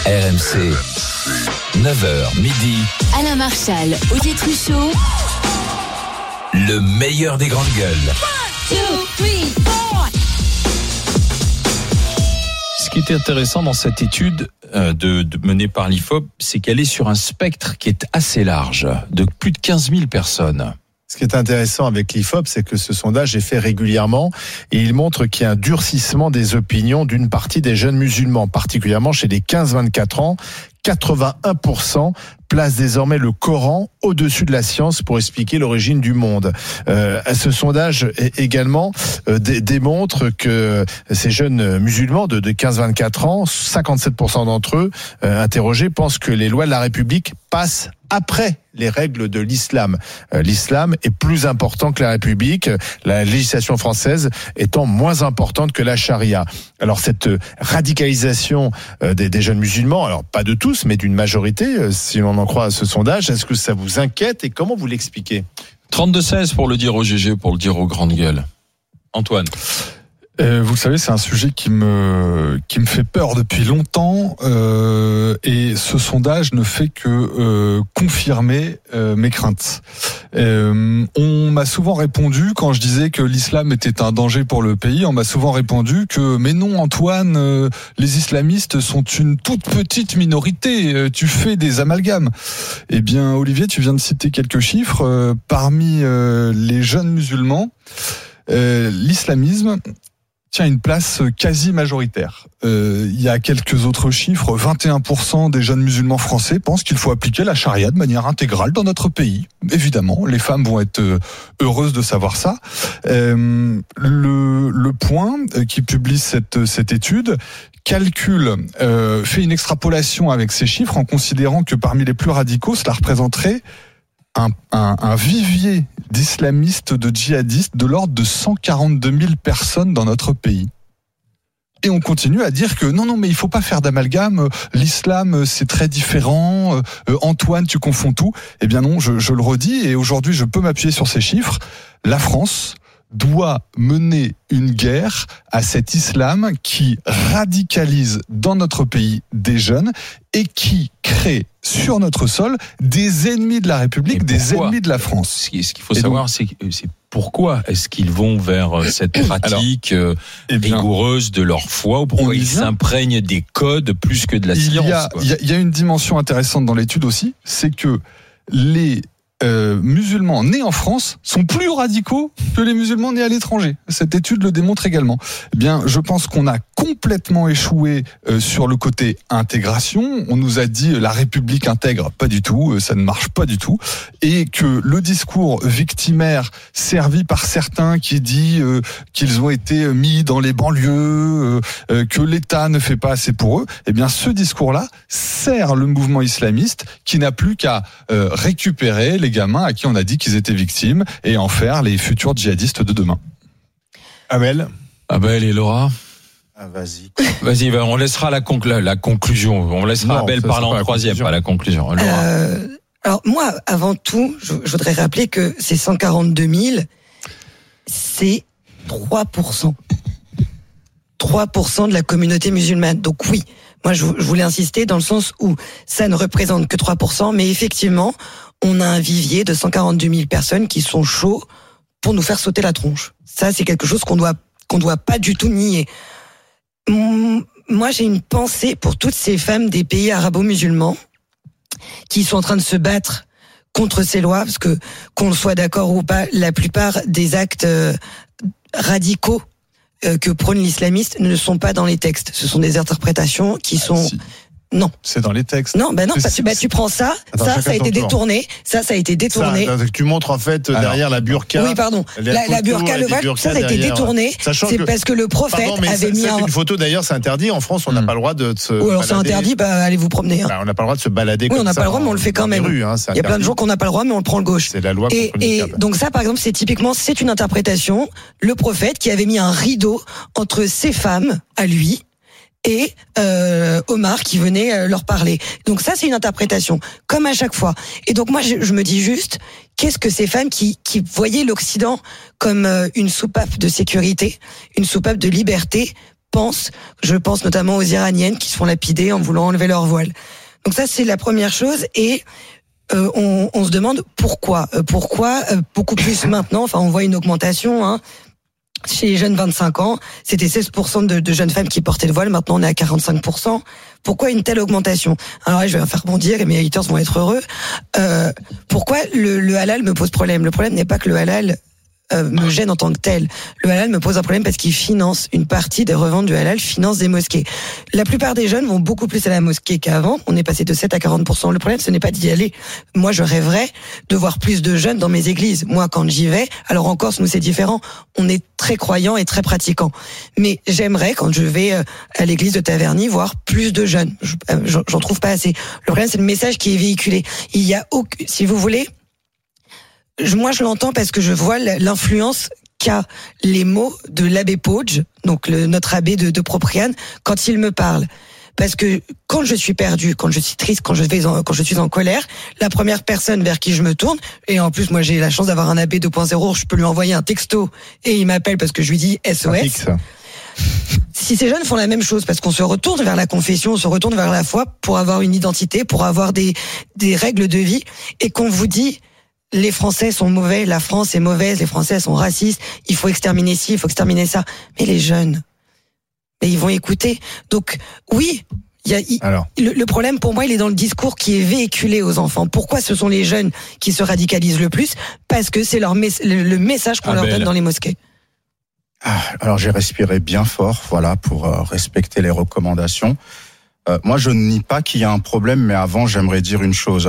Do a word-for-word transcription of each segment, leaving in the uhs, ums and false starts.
R M C, neuf heures midi. Alain Marchal, Olivier Truchot. Le meilleur des grandes gueules. one, two, three, four. Ce qui est intéressant dans cette étude euh, de, de menée par l'I F O P, c'est qu'elle est sur un spectre qui est assez large, de plus de quinze mille personnes. Ce qui est intéressant avec l'I F O P, c'est que ce sondage est fait régulièrement et il montre qu'il y a un durcissement des opinions d'une partie des jeunes musulmans, particulièrement chez les quinze vingt-quatre ans. quatre-vingt-un pour cent place désormais le Coran au-dessus de la science pour expliquer l'origine du monde. Euh, ce sondage également euh, dé- démontre que ces jeunes musulmans de, de quinze vingt-quatre ans, cinquante-sept pour cent d'entre eux euh, interrogés pensent que les lois de la République passent après les règles de l'islam. Euh, l'islam est plus important que la République, la législation française étant moins importante que la charia. Alors cette radicalisation euh, des, des jeunes musulmans, alors pas de tous, mais d'une majorité, euh, si on en croit à ce sondage, est-ce que ça vous inquiète et comment vous l'expliquez ? trente-deux seize pour le dire au G G, pour le dire aux grandes gueules. Antoine. Euh, vous le savez, c'est un sujet qui me qui me fait peur depuis longtemps euh, et ce sondage ne fait que euh, confirmer euh, mes craintes. Euh, on m'a souvent répondu quand je disais que l'islam était un danger pour le pays, on m'a souvent répondu que mais non Antoine, euh, les islamistes sont une toute petite minorité, euh, tu fais des amalgames. Eh bien Olivier, tu viens de citer quelques chiffres. Euh, parmi euh, les jeunes musulmans, euh, l'islamisme tient une place quasi majoritaire. Euh, il y a quelques autres chiffres. vingt et un pour cent des jeunes musulmans français pensent qu'il faut appliquer la charia de manière intégrale dans notre pays. Évidemment, les femmes vont être heureuses de savoir ça. Euh, le, le Point, qui publie cette, cette étude, calcule, euh, fait une extrapolation avec ces chiffres en considérant que parmi les plus radicaux, cela représenterait Un, un, un vivier d'islamistes, de djihadistes de l'ordre de cent quarante-deux mille personnes dans notre pays. Et on continue à dire que non, non, mais il faut pas faire d'amalgame, l'islam c'est très différent, euh, Antoine tu confonds tout. Eh bien non, je, je le redis et aujourd'hui je peux m'appuyer sur ces chiffres. La France doit mener une guerre à cet islam qui radicalise dans notre pays des jeunes et qui crée sur notre sol des ennemis de la République, des ennemis de la France. Ce qu'il faut et savoir, donc, c'est, c'est pourquoi est-ce qu'ils vont vers cette pratique Alors, eh bien, rigoureuse de leur foi ou pourquoi ils s'imprègnent des codes plus que de la il science. Y a, il, y a, il y a une dimension intéressante dans l'étude aussi, c'est que les Euh, musulmans nés en France sont plus radicaux que les musulmans nés à l'étranger. Cette étude le démontre également. Eh bien, je pense qu'on a complètement échoué euh, sur le côté intégration. On nous a dit euh, la République intègre, pas du tout, euh, ça ne marche pas du tout, et que le discours victimaire servi par certains qui dit euh, qu'ils ont été mis dans les banlieues, euh, que l'État ne fait pas assez pour eux. Eh bien, ce discours-là sert le mouvement islamiste qui n'a plus qu'à euh, récupérer les gamins à qui on a dit qu'ils étaient victimes et en faire les futurs djihadistes de demain. Abel Abel et Laura ah, Vas-y. Vas-y, on laissera la, conclu- la conclusion. On laissera non, Abel parler en troisième, pas la conclusion. Euh, alors moi, avant tout, je, je voudrais rappeler que ces cent quarante-deux mille, c'est trois pour cent. trois pour cent de la communauté musulmane. Donc oui, moi je, je voulais insister dans le sens où ça ne représente que trois pour cent, mais effectivement, on a un vivier de cent quarante-deux mille personnes qui sont chauds pour nous faire sauter la tronche. Ça, c'est quelque chose qu'on doit qu'on doit pas du tout nier. Moi, j'ai une pensée pour toutes ces femmes des pays arabo-musulmans qui sont en train de se battre contre ces lois, parce que qu'on le soit d'accord ou pas, la plupart des actes euh, radicaux euh, que prône l'islamiste ne sont pas dans les textes. Ce sont des interprétations qui sont... Ah, si. Non. C'est dans les textes. Non, ben non, parce que bah, tu prends ça, Attends, ça, ça a été détourné, ça, ça a été détourné. Ça, tu montres en fait Alors, derrière la burqa. Oui, pardon. La, la burqa, le voile, ça, ça a été détourné. C'est que, parce que le prophète pardon, avait ça, mis un... un... une photo d'ailleurs, c'est interdit. En France, on n'a mmh. pas le droit de se. Oui, alors c'est interdit, bah allez vous promener. Hein. Bah, on n'a pas le droit de se balader. Oui, comme on n'a ça pas le droit, mais on le fait quand même. Rues, hein, il y a plein de jours qu'on n'a pas le droit, mais on le prend le gauche. C'est la loi. Et, et donc ça, par exemple, c'est typiquement, c'est une interprétation. Le prophète qui avait mis un rideau entre ses femmes à lui et euh, Omar qui venait euh, leur parler. Donc ça, c'est une interprétation, comme à chaque fois. Et donc moi, je, je me dis juste, qu'est-ce que ces femmes qui, qui voyaient l'Occident comme euh, une soupape de sécurité, une soupape de liberté, pensent. Je pense notamment aux Iraniennes qui se font lapider en voulant enlever leur voile. Donc ça, c'est la première chose. Et euh, on, on se demande pourquoi. Euh, pourquoi euh, beaucoup plus maintenant. Enfin, on voit une augmentation. Hein. Chez les jeunes vingt-cinq ans, c'était seize pour cent de, de jeunes femmes qui portaient le voile. Maintenant, on est à quarante-cinq pour cent. Pourquoi une telle augmentation? Alors là, je vais en faire bondir et mes haters vont être heureux. Euh, pourquoi le, le halal me pose problème? Le problème n'est pas que le halal euh, me gêne en tant que tel. Le halal me pose un problème parce qu'il finance une partie des reventes du halal, finance des mosquées. La plupart des jeunes vont beaucoup plus à la mosquée qu'avant. On est passé de sept à quarante pour cent. Le problème, ce n'est pas d'y aller. Moi, je rêverais de voir plus de jeunes dans mes églises. Moi, quand j'y vais, alors en Corse, nous, c'est différent. On est très croyants et très pratiquants. Mais j'aimerais, quand je vais à l'église de Taverny, voir plus de jeunes. J'en trouve pas assez. Le problème, c'est le message qui est véhiculé. Il y a aucun, si vous voulez, moi, je l'entends parce que je vois l'influence qu'a les mots de l'abbé Poge, donc le, notre abbé de, de Propriane, quand il me parle. Parce que quand je suis perdu, quand je suis triste, quand je vais en, quand je suis en colère, la première personne vers qui je me tourne, et en plus moi j'ai la chance d'avoir un abbé deux point zéro, je peux lui envoyer un texto et il m'appelle parce que je lui dis S O S. Si ces jeunes font la même chose, parce qu'on se retourne vers la confession, on se retourne vers la foi pour avoir une identité, pour avoir des des règles de vie, et qu'on vous dit les Français sont mauvais, la France est mauvaise, les Français sont racistes, il faut exterminer ci, il faut exterminer ça. Mais les jeunes, mais ils vont écouter. Donc oui, il y a, il, Alors. Le, le problème pour moi, il est dans le discours qui est véhiculé aux enfants. Pourquoi ce sont les jeunes qui se radicalisent le plus? Parce que c'est leur mes, le, le message qu'on ah leur belle. donne dans les mosquées. Ah, alors j'ai respiré bien fort, voilà, pour euh, respecter les recommandations. Euh, moi, je ne nie pas qu'il y a un problème, mais avant, j'aimerais dire une chose.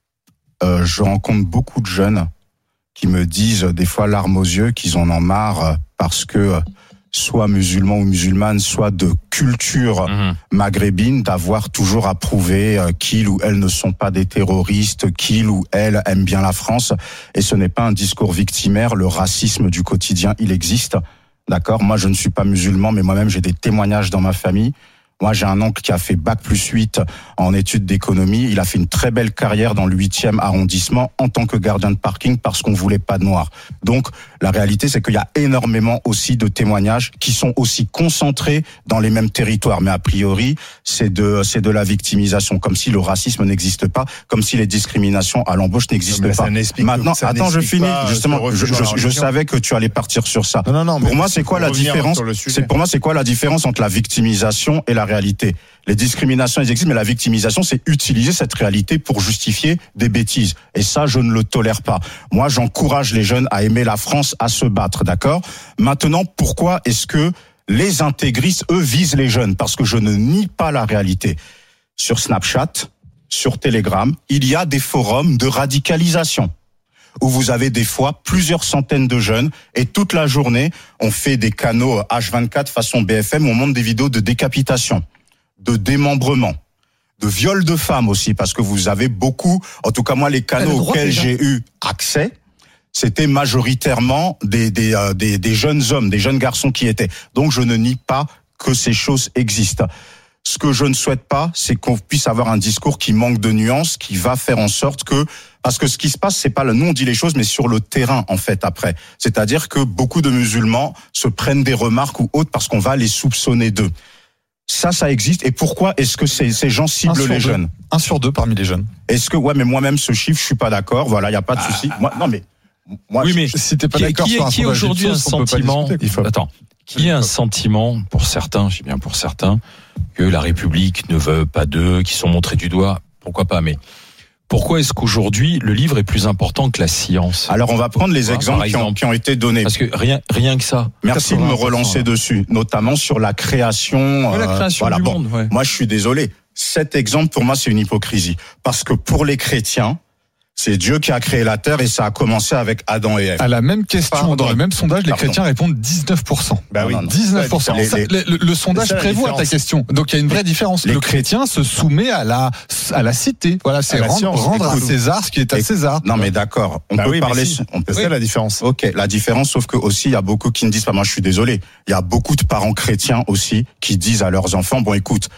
Euh, je rencontre beaucoup de jeunes qui me disent des fois larmes aux yeux qu'ils en ont marre parce que soit musulmans ou musulmanes, soit de culture mmh. maghrébine, d'avoir toujours à prouver qu'ils ou elles ne sont pas des terroristes, qu'ils ou elles aiment bien la France. Et ce n'est pas un discours victimaire. Le racisme du quotidien, il existe. D'accord? Moi, je ne suis pas musulman, mais moi-même, j'ai des témoignages dans ma famille. Moi, j'ai un oncle qui a fait bac plus huit en études d'économie. Il a fait une très belle carrière dans le huitième arrondissement en tant que gardien de parking parce qu'on voulait pas de noirs. Donc, la réalité, c'est qu'il y a énormément aussi de témoignages qui sont aussi concentrés dans les mêmes territoires. Mais a priori, c'est de, c'est de la victimisation. Comme si le racisme n'existe pas, comme si les discriminations à l'embauche n'existent pas. Maintenant, attends, je finis. Justement, je, je, je savais que tu allais partir sur ça. Non, non, non. Pour moi, c'est quoi la différence? C'est, pour moi, c'est quoi la différence entre la victimisation et la réalité? Les discriminations, elles existent, mais la victimisation, c'est utiliser cette réalité pour justifier des bêtises. Et ça, je ne le tolère pas. Moi, j'encourage les jeunes à aimer la France, à se battre, d'accord? Maintenant, pourquoi est-ce que les intégristes, eux, visent les jeunes? Parce que je ne nie pas la réalité. Sur Snapchat, sur Telegram, il y a des forums de radicalisation où vous avez des fois plusieurs centaines de jeunes et toute la journée, on fait des canaux H vingt-quatre façon B F M, on monte des vidéos de décapitation, de démembrement, de viol de femmes aussi, parce que vous avez beaucoup, en tout cas moi les canaux auxquels j'ai eu accès, c'était majoritairement des, des, euh, des, des jeunes hommes, des jeunes garçons qui étaient. Donc je ne nie pas que ces choses existent. Ce que je ne souhaite pas, c'est qu'on puisse avoir un discours qui manque de nuances, qui va faire en sorte que, parce que ce qui se passe, c'est pas le, nous on dit les choses, mais sur le terrain, en fait, après. C'est-à-dire que beaucoup de musulmans se prennent des remarques ou autres parce qu'on va les soupçonner d'eux. Ça, ça existe. Et pourquoi est-ce que ces, ces gens ciblent les deux. jeunes? Un sur deux parmi les jeunes. Est-ce que, ouais, mais moi-même, ce chiffre, je suis pas d'accord. Voilà, il y a pas de ah. souci. Moi, non, mais, moi, oui, mais, je, si t'es pas qui, d'accord qui, sur un qui aujourd'hui un sentiment, il faut... attends, qui a un sentiment, pour certains, je dis bien pour certains, que la République ne veut pas d'eux, qui sont montrés du doigt, pourquoi pas, mais pourquoi est-ce qu'aujourd'hui le livre est plus important que la science? Alors on va prendre les exemples qui ont, qui ont été donnés. Parce que rien, rien que ça. Merci de me relancer là. dessus, notamment sur la création. Ouais, la création euh, voilà, du bon, monde. Ouais. Moi je suis désolé. Cet exemple pour moi c'est une hypocrisie, parce que pour les chrétiens, c'est Dieu qui a créé la terre et ça a commencé avec Adam et Ève. À la même question, Pardon. dans le même sondage, les Pardon. chrétiens répondent dix-neuf pour cent. Bah oui, dix-neuf pour cent. Les, ça, les, le, le, le sondage prévoit ta question. Donc il y a une vraie différence. Les le chrétien se soumet à la à la cité. Voilà, c'est rendre, science, rendre à César ce qui est à César. Non mais d'accord, on bah peut oui, parler. Si. On peut c'est oui. la différence. Ok, la différence, sauf que aussi il y a beaucoup qui me disent, pas moi je suis désolé, il y a beaucoup de parents chrétiens aussi qui disent à leurs enfants, bon écoute,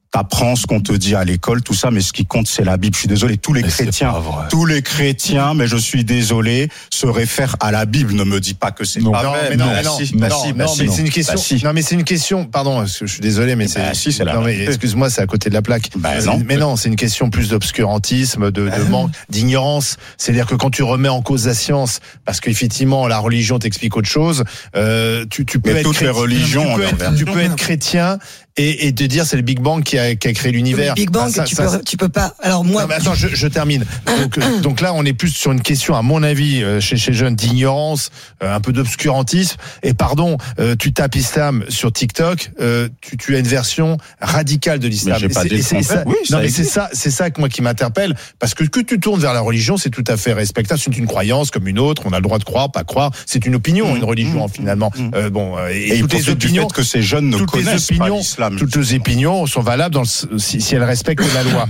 t'apprends ce qu'on te dit à l'école, tout ça, mais ce qui compte, c'est la Bible. Je suis désolé, tous les mais chrétiens, tous les chrétiens, mais je suis désolé, se réfèrent à la Bible. Ne me dis pas que c'est non, pas non, vrai. mais non, bah, non, si, non, bah, non, si, bah, non, si, mais non. c'est une question. Bah, si. Non, mais c'est une question. Pardon, je suis désolé, mais c'est. Bah, si, c'est la non, mais réalité. excuse-moi, c'est à côté de la plaque. Bah, non. Mais non, c'est une question plus d'obscurantisme, de, de manque, d'ignorance. C'est-à-dire que quand tu remets en cause la science, parce qu'effectivement la religion t'explique autre chose, euh, tu, tu peux Mais être toutes les chrétien, religions, tu peux, on être, leur- tu peux être chrétien et, et te dire c'est le Big Bang qui a, qui a créé l'univers. Le Big Bang, Enfin, ça- tu, ça- peux, tu peux pas. Alors moi, non, mais attends, je, je termine. Donc, euh, donc là, on est plus sur une question, à mon avis, euh, chez chez jeunes, d'ignorance, euh, un peu d'obscurantisme. Et pardon, euh, tu tapes islam sur TikTok, euh, tu, tu as une version radicale de l'islam. Mais j'ai Et pas c'est- dit le et c'est contraire. ça- Oui, non, ça mais c'est existe. ça, c'est ça que moi qui m'interpelle, parce que que tu tournes vers la religion, c'est tout à fait respectable. C'est une croyance comme une autre. On a le droit de croire, pas croire. C'est une opinion, Mmh, une religion mmh, finalement. mmh. Euh, bon, euh, et, Et il toutes les profite du opinions. fait que ces jeunes ne toutes les connaissent pas opinions, l'islam. toutes les opinions sont valables dans le, si, si elles respectent la loi.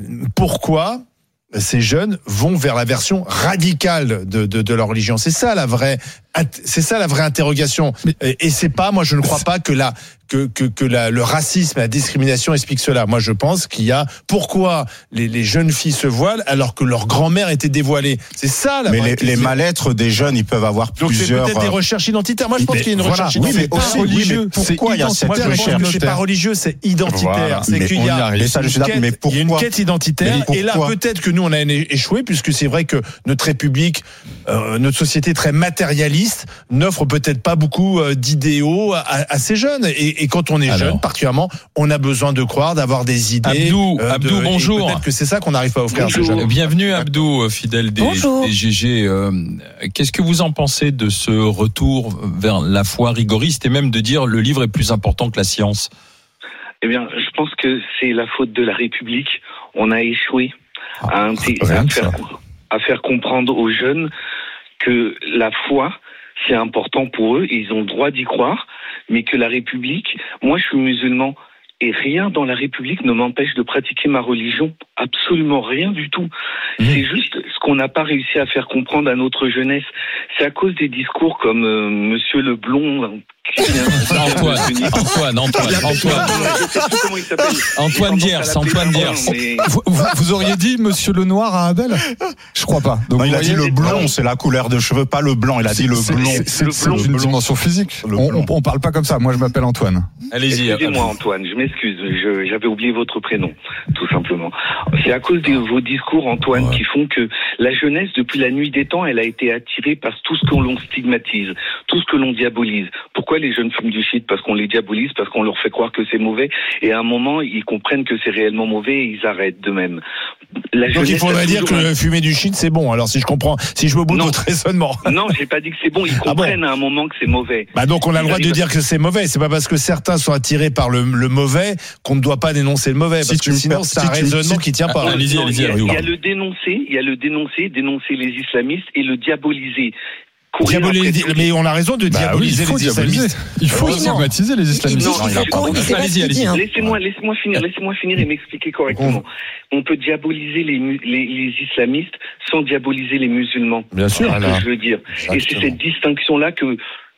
Pourquoi ces jeunes vont vers la version radicale de, de, de leur religion? C'est ça la vraie, c'est ça la vraie interrogation. Et, et c'est pas, moi je ne crois pas que la que que, que la, le racisme, la discrimination explique cela. Moi je pense qu'il y a pourquoi les, les jeunes filles se voilent alors que leur grand-mère était dévoilée. C'est ça la Mais vraie les, les question. mal-être des jeunes, ils peuvent avoir Donc c'est plusieurs. peut-être des euh, recherches identitaires. Moi je pense mais qu'il y a une voilà. recherche Oui, mais identitaire. aussi, oui, mais pourquoi il y a Moi, cette je pense recherche? que c'est pas religieux, c'est identitaire. Voilà. C'est Mais qu'il on y y a, arrive. il y a Ça, je suis une d'accord, mais quête- il y a une pourquoi? quête identitaire. Mais Et là, pourquoi? peut-être que nous, on a échoué, puisque c'est vrai que notre République, euh, notre société très matérialiste, n'offre peut-être pas beaucoup euh, d'idéaux à, à ces jeunes. Et, et quand on est Alors. jeune, particulièrement, on a besoin de croire, d'avoir des idées. Abdou, euh, de- Abdou, et bonjour. Peut-être que c'est ça qu'on n'arrive pas à offrir à ces Bonjour. jeunes. Bienvenue Abdou, euh, fidèle des, Bonjour. des G G. Euh, Qu'est-ce que vous en pensez de ce retour vers la foi rigoriste et même de dire le livre est plus important que la science? Eh bien, je pense que c'est la faute de la République. On a échoué à, inté- rien à que faire, ça. à faire comprendre aux jeunes que la foi, c'est important pour eux, et ils ont le droit d'y croire, mais que la République, moi je suis musulman, et rien dans la République ne m'empêche de pratiquer ma religion, absolument rien du tout. Mmh. C'est juste ce qu'on n'a pas réussi à faire comprendre à notre jeunesse. C'est à cause des discours comme euh, Monsieur Leblond, qui vient Antoine, Antoine, Antoine, Antoine, Je sais plus comment il s'appelle. Antoine J'ai Diers, tendance à l'appeler Antoine Leblond, Diers. mais- Vous, vous- vous auriez dit Monsieur le Noir à Abel? Je crois pas. Donc Non, il vous a dit voyez, le blond, c'est la couleur de cheveux, pas le blanc. Il a dit le c'est- blond. c'est- C'est Le c'est blond. une dimension physique. Le On, blond. on, on parle pas comme ça. Moi, je m'appelle Antoine. Allez-y. Excusez-moi Antoine, je m'excuse, je- j'avais oublié votre prénom, tout simplement. C'est à cause de vos discours Antoine Ouais. qui font que la jeunesse, depuis la nuit des temps, elle a été attirée par tout ce que l'on stigmatise, tout ce que l'on diabolise. Pourquoi les jeunes fument du shit? Parce qu'on les diabolise, parce qu'on leur fait croire que c'est mauvais, et à un moment, ils comprennent que c'est réellement mauvais et ils arrêtent de même. La Donc il jeunesse faudrait a dire toujours un- que fumer du shit, c'est bon. Alors si je comprends, si je me bout de Non. votre raisonnement. Non, j'ai pas dit que c'est bon, ils Ah bon comprennent à un moment que c'est mauvais. Bah donc on a le droit de Ils dire que c'est mauvais. C'est pas parce que certains sont attirés par le, le mauvais qu'on ne doit pas dénoncer le mauvais. Si Parce tu que me sinon per- c'est si un tu- raisonnement si- qui tient pas. Ah, allez-y, Non, allez-y, il y a- allez-y. il y a le dénoncer, il y a le dénoncer, dénoncer les islamistes et le diaboliser. Courir Diaboliser- après tout- mais on a raison de Bah oui, diaboliser il faut les diaboliser. islamistes. Il faut Oui, non. stigmatiser les islamistes. Il Non, dit il a qu'il faut pas- qu'on- c'est pas Allez-y, ce qu'il allez-y. dit, hein. Laissez-moi, laissez-moi finir, laissez-moi finir et m'expliquer correctement. On peut diaboliser les, mu- les, les islamistes sans diaboliser les musulmans. Bien sûr. C'est ce alors. que je veux dire. Et c'est Exactement. cette distinction-là que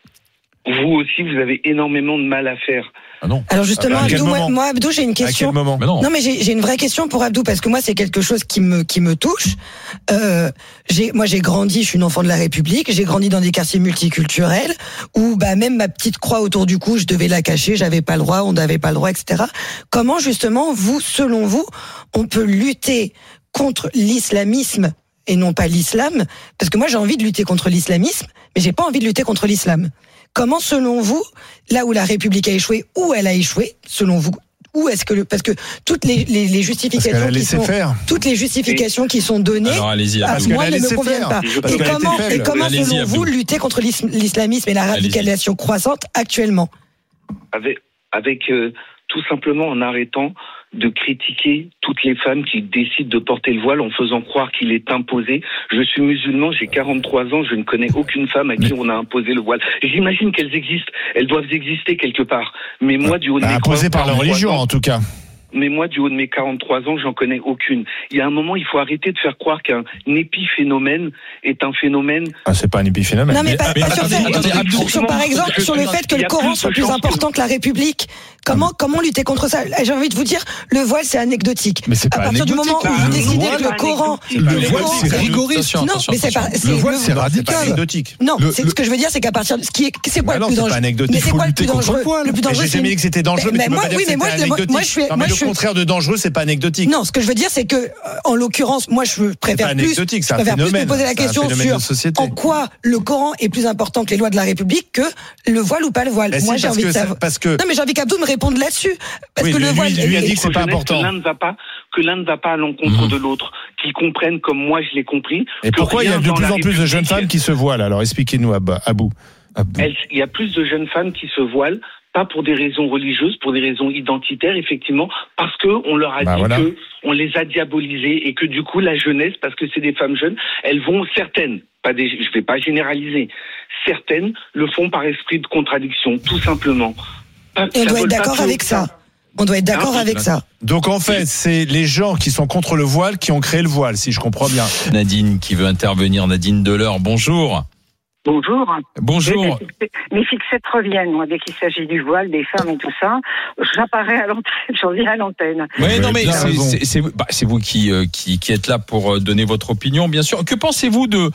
vous aussi, vous avez énormément de mal à faire. Ah non. Alors justement, À quel Abdou, moi, moment moi, Abdou, j'ai une À quel question. moment Mais non. Non, mais j'ai j'ai une vraie question pour Abdou parce que moi c'est quelque chose qui me qui me touche. Euh, j'ai moi j'ai grandi, je suis une enfant de la République, j'ai grandi dans des quartiers multiculturels où bah même ma petite croix autour du cou, je devais la cacher, j'avais pas le droit, on n'avait pas le droit, et cetera. Comment justement vous, selon vous, on peut lutter contre l'islamisme et non pas l'islam? Parce que moi j'ai envie de lutter contre l'islamisme, mais j'ai pas envie de lutter contre l'islam. Comment, selon vous, là où la République a échoué, où elle a échoué, selon vous, où est-ce que le, parce que toutes les, les, les Parce qu'elle justifications a qui laissé sont, faire. toutes les justifications qui sont données, Alors allez-y. à Parce Abdou. qu'elle moi a ne me laissé conviennent faire. pas. Parce Et qu'elle a été comment, faible. et comment, Allez-y, selon vous, Abdou. lutter contre l'is- l'islamisme et la Allez-y. radicalisation croissante actuellement? Avec, avec euh, tout simplement en arrêtant de critiquer toutes les femmes qui décident de porter le voile en faisant croire qu'il est imposé. Je suis musulman, j'ai quarante-trois ans, je ne connais aucune femme à qui on a imposé le voile. J'imagine qu'elles existent, elles doivent exister quelque part. Mais moi, du haut de Bah, mes imposé par la quarante-trois religion ans, en tout cas. mais moi, du haut de mes quarante-trois ans, j'en connais aucune. Il y a un moment, il faut arrêter de faire croire qu'un épiphénomène est un phénomène. Ah, c'est pas un épiphénomène. Non, mais, pas, mais pas sur, attendez, ça. attendez, Abdou. sur, par exemple, sur le fait que Il y le a Coran plus soit de plus chances important que la République. Comment, comment lutter contre ça? J'ai envie de vous dire, le voile, c'est anecdotique. Mais c'est pas à partir du moment où vous décidez que le Coran, le voile, c'est rigoriste. Non, mais c'est pas, le voile, c'est radical. Anecdotique. Non, Le- c'est le- ce que je veux dire, c'est qu'à partir de ce qui est, c'est quoi Bah le non, plus c'est pas dangereux? anecdotique. Mais c'est Faut quoi le lutter plus contre dangereux? le voile. Le plus dangereux, J'ai jamais dit que c'était dangereux, mais, mais tu peux moi, pas dire oui, que mais c'était moi, je- anecdotique. moi, je suis, Non, mais moi, le je suis- contraire de dangereux, c'est pas anecdotique. Non, ce que je veux dire, c'est que, euh, en l'occurrence, moi, je préfère pas plus, anecdotique, je c'est un préfère plus me phénomène. poser la C'est un question phénomène sur de société. en quoi le Coran est plus important que les lois de la République que le voile ou pas le voile. Bah Moi, si, j'ai parce envie de que ça- savoir. parce que Non, mais j'ai envie qu'Abdou me réponde là-dessus. Parce Oui, que le lui, voile. lui a dit que c'est pas Jeunesse, important. Que l'un ne va pas, que l'un ne va pas à l'encontre Mhm. de l'autre, qu'ils comprennent comme moi je l'ai compris. Et que pourquoi il y a rien de dans plus la en plus de jeunes République- femmes qui se voilent? Alors expliquez-nous, Ab- Abou. Elle- Il y a plus de jeunes femmes qui se voilent, pas pour des raisons religieuses, pour des raisons identitaires, effectivement, parce que on leur a Bah dit voilà. que on les a diabolisées et que du coup la jeunesse, parce que c'est des femmes jeunes, elles vont certaines, pas des, je vais pas généraliser, certaines le font par esprit de contradiction, tout simplement. Pas- Et on ça doit être vole pas d'accord plus haut avec que ça. On doit être d'accord Hein, avec ça. Donc en fait, c'est les gens qui sont contre le voile qui ont créé le voile, si je comprends bien. Nadine qui veut intervenir. Nadine Deleur, bonjour. Bonjour. Bonjour. Mes fixettes reviennent, moi, dès qu'il s'agit du voile, des femmes et tout ça. J'apparais à l'antenne, j'en viens à l'antenne. Oui, non, mais bien c'est- raison. c'est c'est- bah, c'est vous qui, euh, qui, qui êtes là pour euh, donner votre opinion, bien sûr. Que pensez-vous de,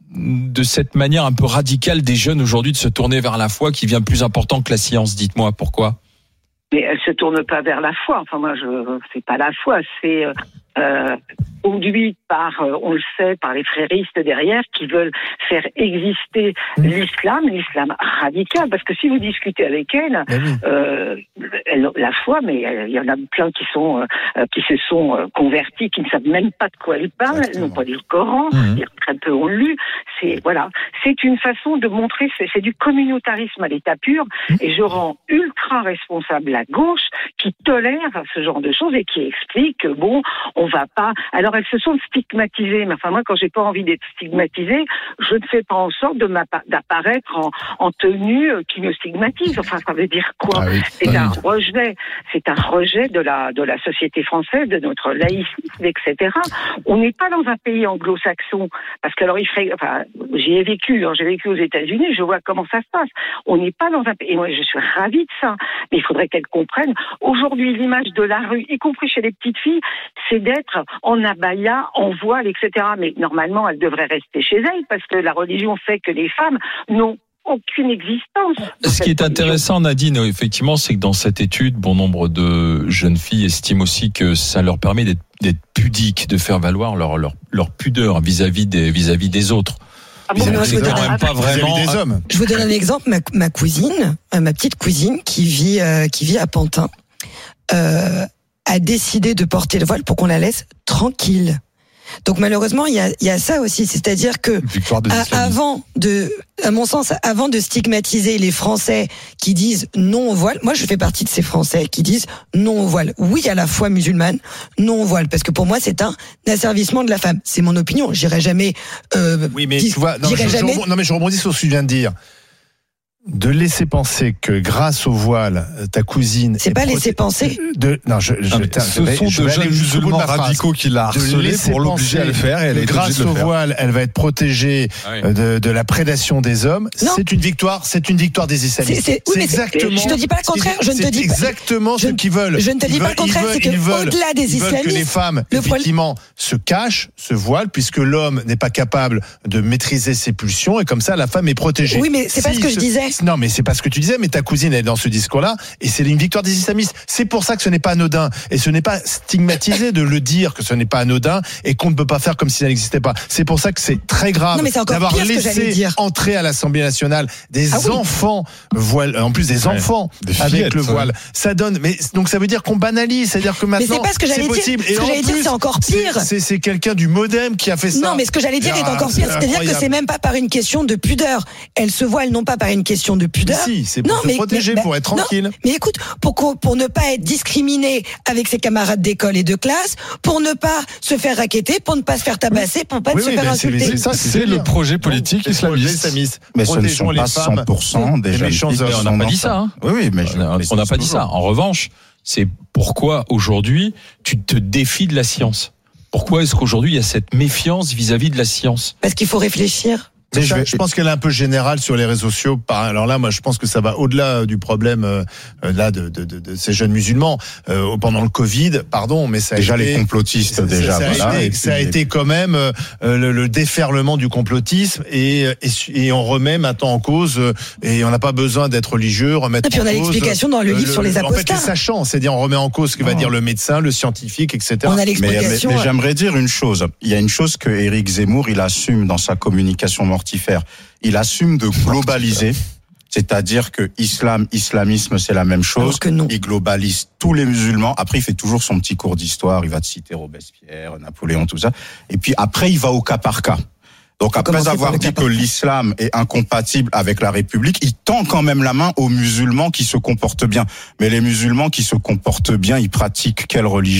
de cette manière un peu radicale des jeunes aujourd'hui de se tourner vers la foi qui devient plus important que la science? Dites-moi pourquoi. Mais elle se tourne pas vers la foi. Enfin, moi, je, c'est pas la foi, c'est euh, euh, conduite par, euh, on le sait, par les fréristes derrière qui veulent faire exister l'islam, l'islam radical. Parce que si vous discutez avec elle, euh, elle la foi, mais il y en a plein qui sont, euh, qui se sont euh, convertis, qui ne savent même pas de quoi ils parlent, elles n'ont pas lu le Coran, Mmh. très peu ont lu. C'est voilà, c'est une façon de montrer, c'est, c'est du communautarisme à l'état pur, et je rends ultra responsable la gauche qui tolère ce genre de choses et qui explique que bon, on va pas. Alors elles se sont stigmatisées, mais enfin moi quand j'ai pas envie d'être stigmatisée, je ne fais pas en sorte de d'apparaître en, en tenue qui me stigmatise. Enfin ça veut dire quoi? Ah oui. C'est Ah un oui. rejet, c'est un rejet de la de la société française, de notre laïcisme, et cetera. On n'est pas dans un pays anglo-saxon, parce que alors il ferait, enfin j'y ai vécu, hein, j'ai vécu aux États-Unis, je vois comment ça se passe. On n'est pas dans un pays, et moi je suis ravie de ça, mais il faudrait qu'elles comprennent. Aujourd'hui, l'image de la rue, y compris chez les petites filles, c'est d'être en abaya, en voile, et cetera. Mais normalement, elles devraient rester chez elles, parce que la religion fait que les femmes n'ont aucune existence. Ce qui est intéressant, Nadine, effectivement, c'est que dans cette étude, bon nombre de jeunes filles estiment aussi que ça leur permet d'être, d'être pudiques, de faire valoir leur, leur, leur pudeur vis-à-vis des, vis-à-vis des autres. Ah bon, C'est moi, je vous quand donne même un- pas vraiment. Vis-à-vis des hommes. Je vous donne un exemple. Ma, ma cousine, euh, ma petite cousine qui vit, euh, qui vit à Pantin, euh, a décidé de porter le voile pour qu'on la laisse tranquille. Donc malheureusement, il y a, il y a ça aussi, c'est-à-dire que Victoire des à- islamistes. avant de, à mon sens, avant de stigmatiser les Français qui disent non au voile, moi je fais partie de ces Français qui disent non au voile. Oui à la foi musulmane, non au voile, parce que pour moi c'est un asservissement de la femme. C'est mon opinion. J'irai jamais. Euh, Oui, mais dis- tu vois, non, j'irai je, je jamais. rebondis- non, mais je rebondis sur ce que tu viens de dire. De laisser penser que grâce au voile, ta cousine. C'est est pas proté- laisser penser. De, non, je, je, Non, mais tiens, ce je vais- sont je de vais jeunes aller jusqu'au bout de musulmans ma phrase. radicaux qui l'a De harcelé laisser pour l'obliger à le penser faire et elle que a été grâce obligée de au le faire. voile, elle va être protégée Ah oui. euh, de, de la prédation des hommes. Non. C'est une victoire, c'est une victoire des islamistes. C'est- c'est- oui, mais c'est- exactement. je te dis pas le contraire, je ne te c'est dis pas- exactement je ce ne- qu'ils veulent. je ne te dis Ils pas veulent- le contraire, ils veulent- c'est que ils veulent- au-delà des ils veulent que les islamistes, femmes, le problème- effectivement, se cachent, se voilent, puisque l'homme n'est pas capable de maîtriser ses pulsions, et comme ça, la femme est protégée. Oui, mais c'est pas ce que je se- disais. Non, mais c'est pas ce que tu disais, mais ta cousine est dans ce discours-là, et c'est une victoire des islamistes. C'est pour ça que ce n'est pas anodin, et ce n'est pas stigmatisé de le dire que ce n'est pas anodin, et qu'on ne peut pas faire comme si ça n'existait pas. C'est pour ça que c'est très grave Non, mais c'est encore d'avoir pire ce que j'allais laissé dire. entrer à l'Assemblée nationale des Ah oui. enfants voile, en plus des Ouais. enfants Des avec fillettes, le ouais. voile. Ça donne, mais donc ça veut dire qu'on banalise, c'est-à-dire que Mais maintenant c'est pas ce que c'est j'allais dire. possible. Ce Et que en j'allais dire, plus, c'est encore c'est- pire. C'est c'est quelqu'un du MoDem qui a fait ça. Non, mais ce que j'allais dire est Ah, encore c'est pire. C'est-à-dire que incroyable. c'est même pas par une question de pudeur. Elle se voile non pas par une question de Mais pudeur. si, c'est pour Non, se mais- protéger, mais- pour être non, tranquille. Mais écoute, pour, qu'on- pour ne pas être discriminé avec ses camarades d'école et de classe, pour ne pas se faire raqueter, pour ne pas se faire tabasser, pour pas Oui, se oui, faire ben, c'est- insulter. c'est ça, C'est le projet politique C'est le projet islamiste. islamiste. Mais ce ne Protégeons sont les pas femmes. cent pour cent des Les jeunes méchants filles hommes. qui on sont n'a pas dans dit ça. ça, hein. Oui, oui, mais je, On n'a pas dit ça. En revanche, c'est pourquoi aujourd'hui tu te défies de la science. Pourquoi est-ce qu'aujourd'hui il y a cette méfiance vis-à-vis de la science? Parce qu'il faut réfléchir. Mais je, vais, je pense qu'elle est un peu générale sur les réseaux sociaux. Alors là, moi, je pense que ça va au-delà du problème euh, là de, de, de, de ces jeunes musulmans euh, pendant le Covid. Pardon, mais ça a déjà été, les complotistes ça, déjà. Ça, ça, voilà, a, été, ça a été quand même euh, le, le déferlement du complotisme et, et, et on remet maintenant en cause euh, et on n'a pas besoin d'être religieux, remettre. Et puis on a l'explication dans le livre le, sur les apostats. En fait, les sachants, c'est-à-dire on remet en cause ce que va dire le médecin, le scientifique, et cetera. On a l'explication. Mais, mais, mais j'aimerais dire une chose. Il y a une chose que Éric Zemmour il assume dans sa communication mortifère. Il assume de globaliser, c'est-à-dire que islam, islamisme, c'est la même chose. Alors que non. Il globalise tous les musulmans. Après, il fait toujours son petit cours d'histoire. Il va te citer Robespierre, Napoléon, tout ça. Et puis après, il va au cas par cas. Donc après avoir dit que l'islam est incompatible avec la République, il tend quand même la main aux musulmans qui se comportent bien. Mais les musulmans qui se comportent bien, ils pratiquent quelle religion ?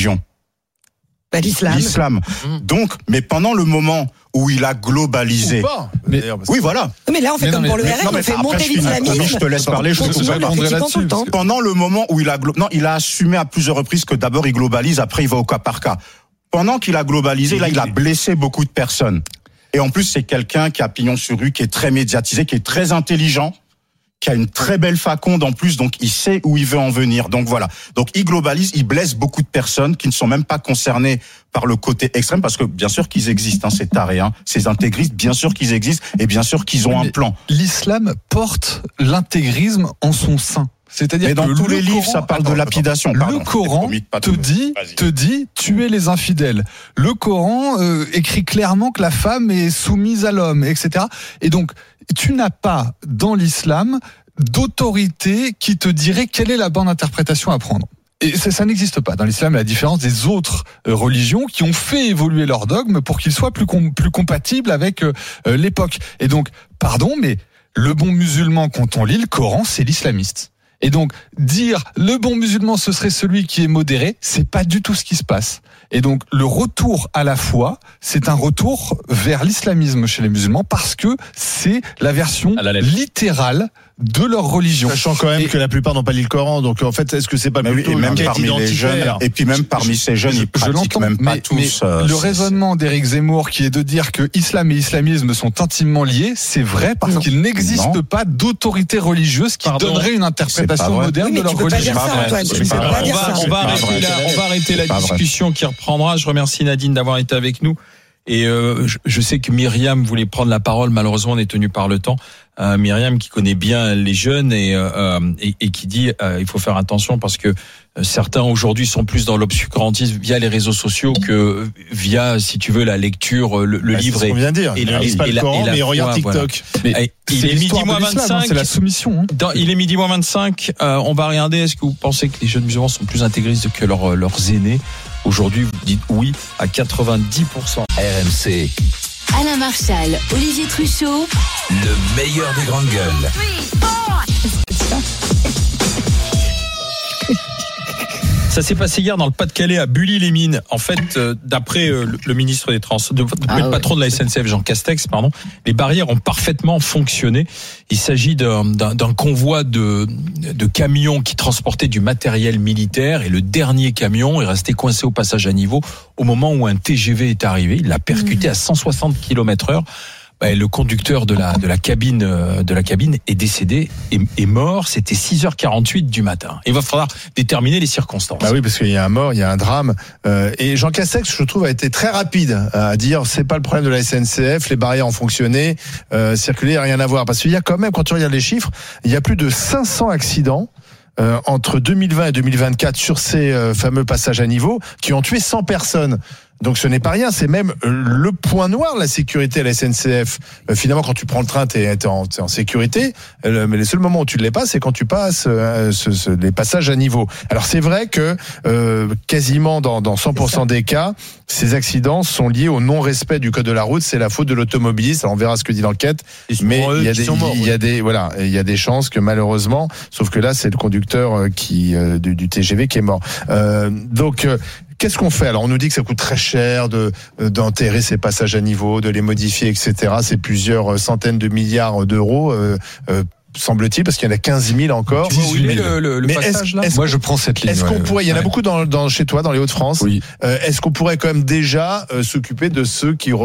Bah, l'islam. L'islam. Mmh. Donc, mais pendant le moment où il a globalisé. Ou pas, mais, oui, voilà. Mais là, on fait mais comme non, pour mais, le R N, non, on fait monter l'islamisme. Je te laisse parler, je te répondrai là-dessus. Pendant le moment où il a, glo... non, il a assumé à plusieurs reprises que d'abord il globalise, après il va au cas par cas. Pendant qu'il a globalisé, là, il a blessé beaucoup de personnes. Et en plus, c'est quelqu'un qui a pignon sur rue, qui est très médiatisé, qui est très intelligent, qui a une très belle faconde en plus, donc il sait où il veut en venir. Donc voilà. Donc il globalise, il blesse beaucoup de personnes qui ne sont même pas concernées par le côté extrême, parce que bien sûr qu'ils existent, hein, ces tarés, hein, ces intégristes, bien sûr qu'ils existent, et bien sûr qu'ils ont mais un plan. L'islam porte l'intégrisme en son sein. C'est-à-dire mais dans que tous les Coran, livres, ça parle attends, de lapidation. Le pardon, Coran te dit, te dit, tuer les infidèles. Le Coran euh, écrit clairement que la femme est soumise à l'homme, et cetera. Et donc, tu n'as pas dans l'islam d'autorité qui te dirait quelle est la bonne interprétation à prendre. Et ça, ça n'existe pas dans l'islam, à la différence des autres euh, religions qui ont fait évoluer leurs dogmes pour qu'ils soient plus com- plus compatibles avec euh, l'époque. Et donc, pardon, mais le bon musulman, quand on lit le Coran, c'est l'islamiste. Et donc, dire le bon musulman, ce serait celui qui est modéré, c'est pas du tout ce qui se passe. Et donc, le retour à la foi, c'est un retour vers l'islamisme chez les musulmans parce que c'est la version littérale de leur religion. Sachant quand même et que la plupart n'ont pas lu le Coran, donc en fait, est-ce que c'est pas mais plutôt oui, et même parmi les jeunes, et puis même parmi ces jeunes, ils pratiquent même pas mais, tous. Mais euh, le raisonnement d'Éric Zemmour, qui est de dire que islam et islamisme sont intimement liés, c'est vrai parce non. qu'il n'existe non. pas d'autorité religieuse qui Pardon. donnerait une interprétation moderne oui, de leur religion. On va arrêter la, on va arrêter la discussion qui reprendra. Je remercie Nadine d'avoir été avec nous. Et euh, je, je sais que Myriam voulait prendre la parole, malheureusement on est tenu par le temps. Euh, Myriam qui connaît bien les jeunes et, euh, et, et qui dit euh, il faut faire attention parce que certains aujourd'hui sont plus dans l'obscurantisme via les réseaux sociaux que via, si tu veux, la lecture, le, le bah, livre. C'est ce qu'on vient de dire. Et, il ne et, pas le Coran, mais il regarde TikTok. Voilà. Mais il est, est midi moins vingt-cinq. C'est la soumission. Hein. Dans, il est midi moins vingt-cinq. Euh, on va regarder. Est-ce que vous pensez que les jeunes musulmans sont plus intégristes que leurs, leurs aînés? Aujourd'hui, vous dites oui à quatre-vingt-dix pour cent. R M C. Alain Marchal, Olivier Truchot. Le meilleur des grandes gueules. Ça s'est passé hier dans le Pas-de-Calais à Bully-les-Mines. En fait, euh, d'après euh, le, le ministre des Trans, de, ah, le ouais. patron de la S N C F, Jean Castex, pardon, les barrières ont parfaitement fonctionné. Il s'agit d'un, d'un, d'un convoi de, de camions qui transportaient du matériel militaire et le dernier camion est resté coincé au passage à niveau au moment où un T G V est arrivé. Il l'a percuté mmh. à cent soixante kilomètres heure. Bah, le conducteur de la de la cabine de la cabine est décédé et est, est mort. C'était six heures quarante-huit du matin. Il va falloir déterminer les circonstances. Bah oui, parce qu'il y a un mort, il y a un drame. Euh, et Jean Castex, je trouve, a été très rapide à dire c'est pas le problème de la S N C F, les barrières ont fonctionné, euh, circuler, il n'y a rien à voir. Parce qu'il y a quand même, quand tu regardes les chiffres, il y a plus de cinq cents accidents euh, entre deux mille vingt et deux mille vingt-quatre sur ces euh, fameux passages à niveau qui ont tué cent personnes. Donc ce n'est pas rien, c'est même le point noir de la sécurité à la S N C F. Euh, finalement, quand tu prends le train, t'es, t'es, en, t'es en sécurité, euh, mais les seuls moments où tu ne l'es pas, c'est quand tu passes euh, ce, ce, les passages à niveau. Alors c'est vrai que euh, quasiment dans, dans cent pour cent des cas, ces accidents sont liés au non-respect du code de la route. C'est la faute de l'automobiliste. Alors on verra ce que dit l'enquête, mais il y a des, morts, il y a des, voilà, il y a des chances que malheureusement, sauf que là c'est le conducteur qui euh, du, du T G V qui est mort. Euh, donc euh, Qu'est-ce qu'on fait? Alors, on nous dit que ça coûte très cher de, d'enterrer ces passages à niveau, de les modifier, et cetera. C'est plusieurs centaines de milliards d'euros, euh, euh, semble-t-il, parce qu'il y en a quinze mille encore. dix-huit mille. Le, le, le Mais passage, est-ce, là. est-ce Moi, je prends cette ligne. Est-ce qu'on ouais, pourrait, il y en a ouais. beaucoup dans, dans, chez toi, dans les Hauts-de-France. Oui. Euh, est-ce qu'on pourrait quand même déjà euh, s'occuper de ceux qui rep-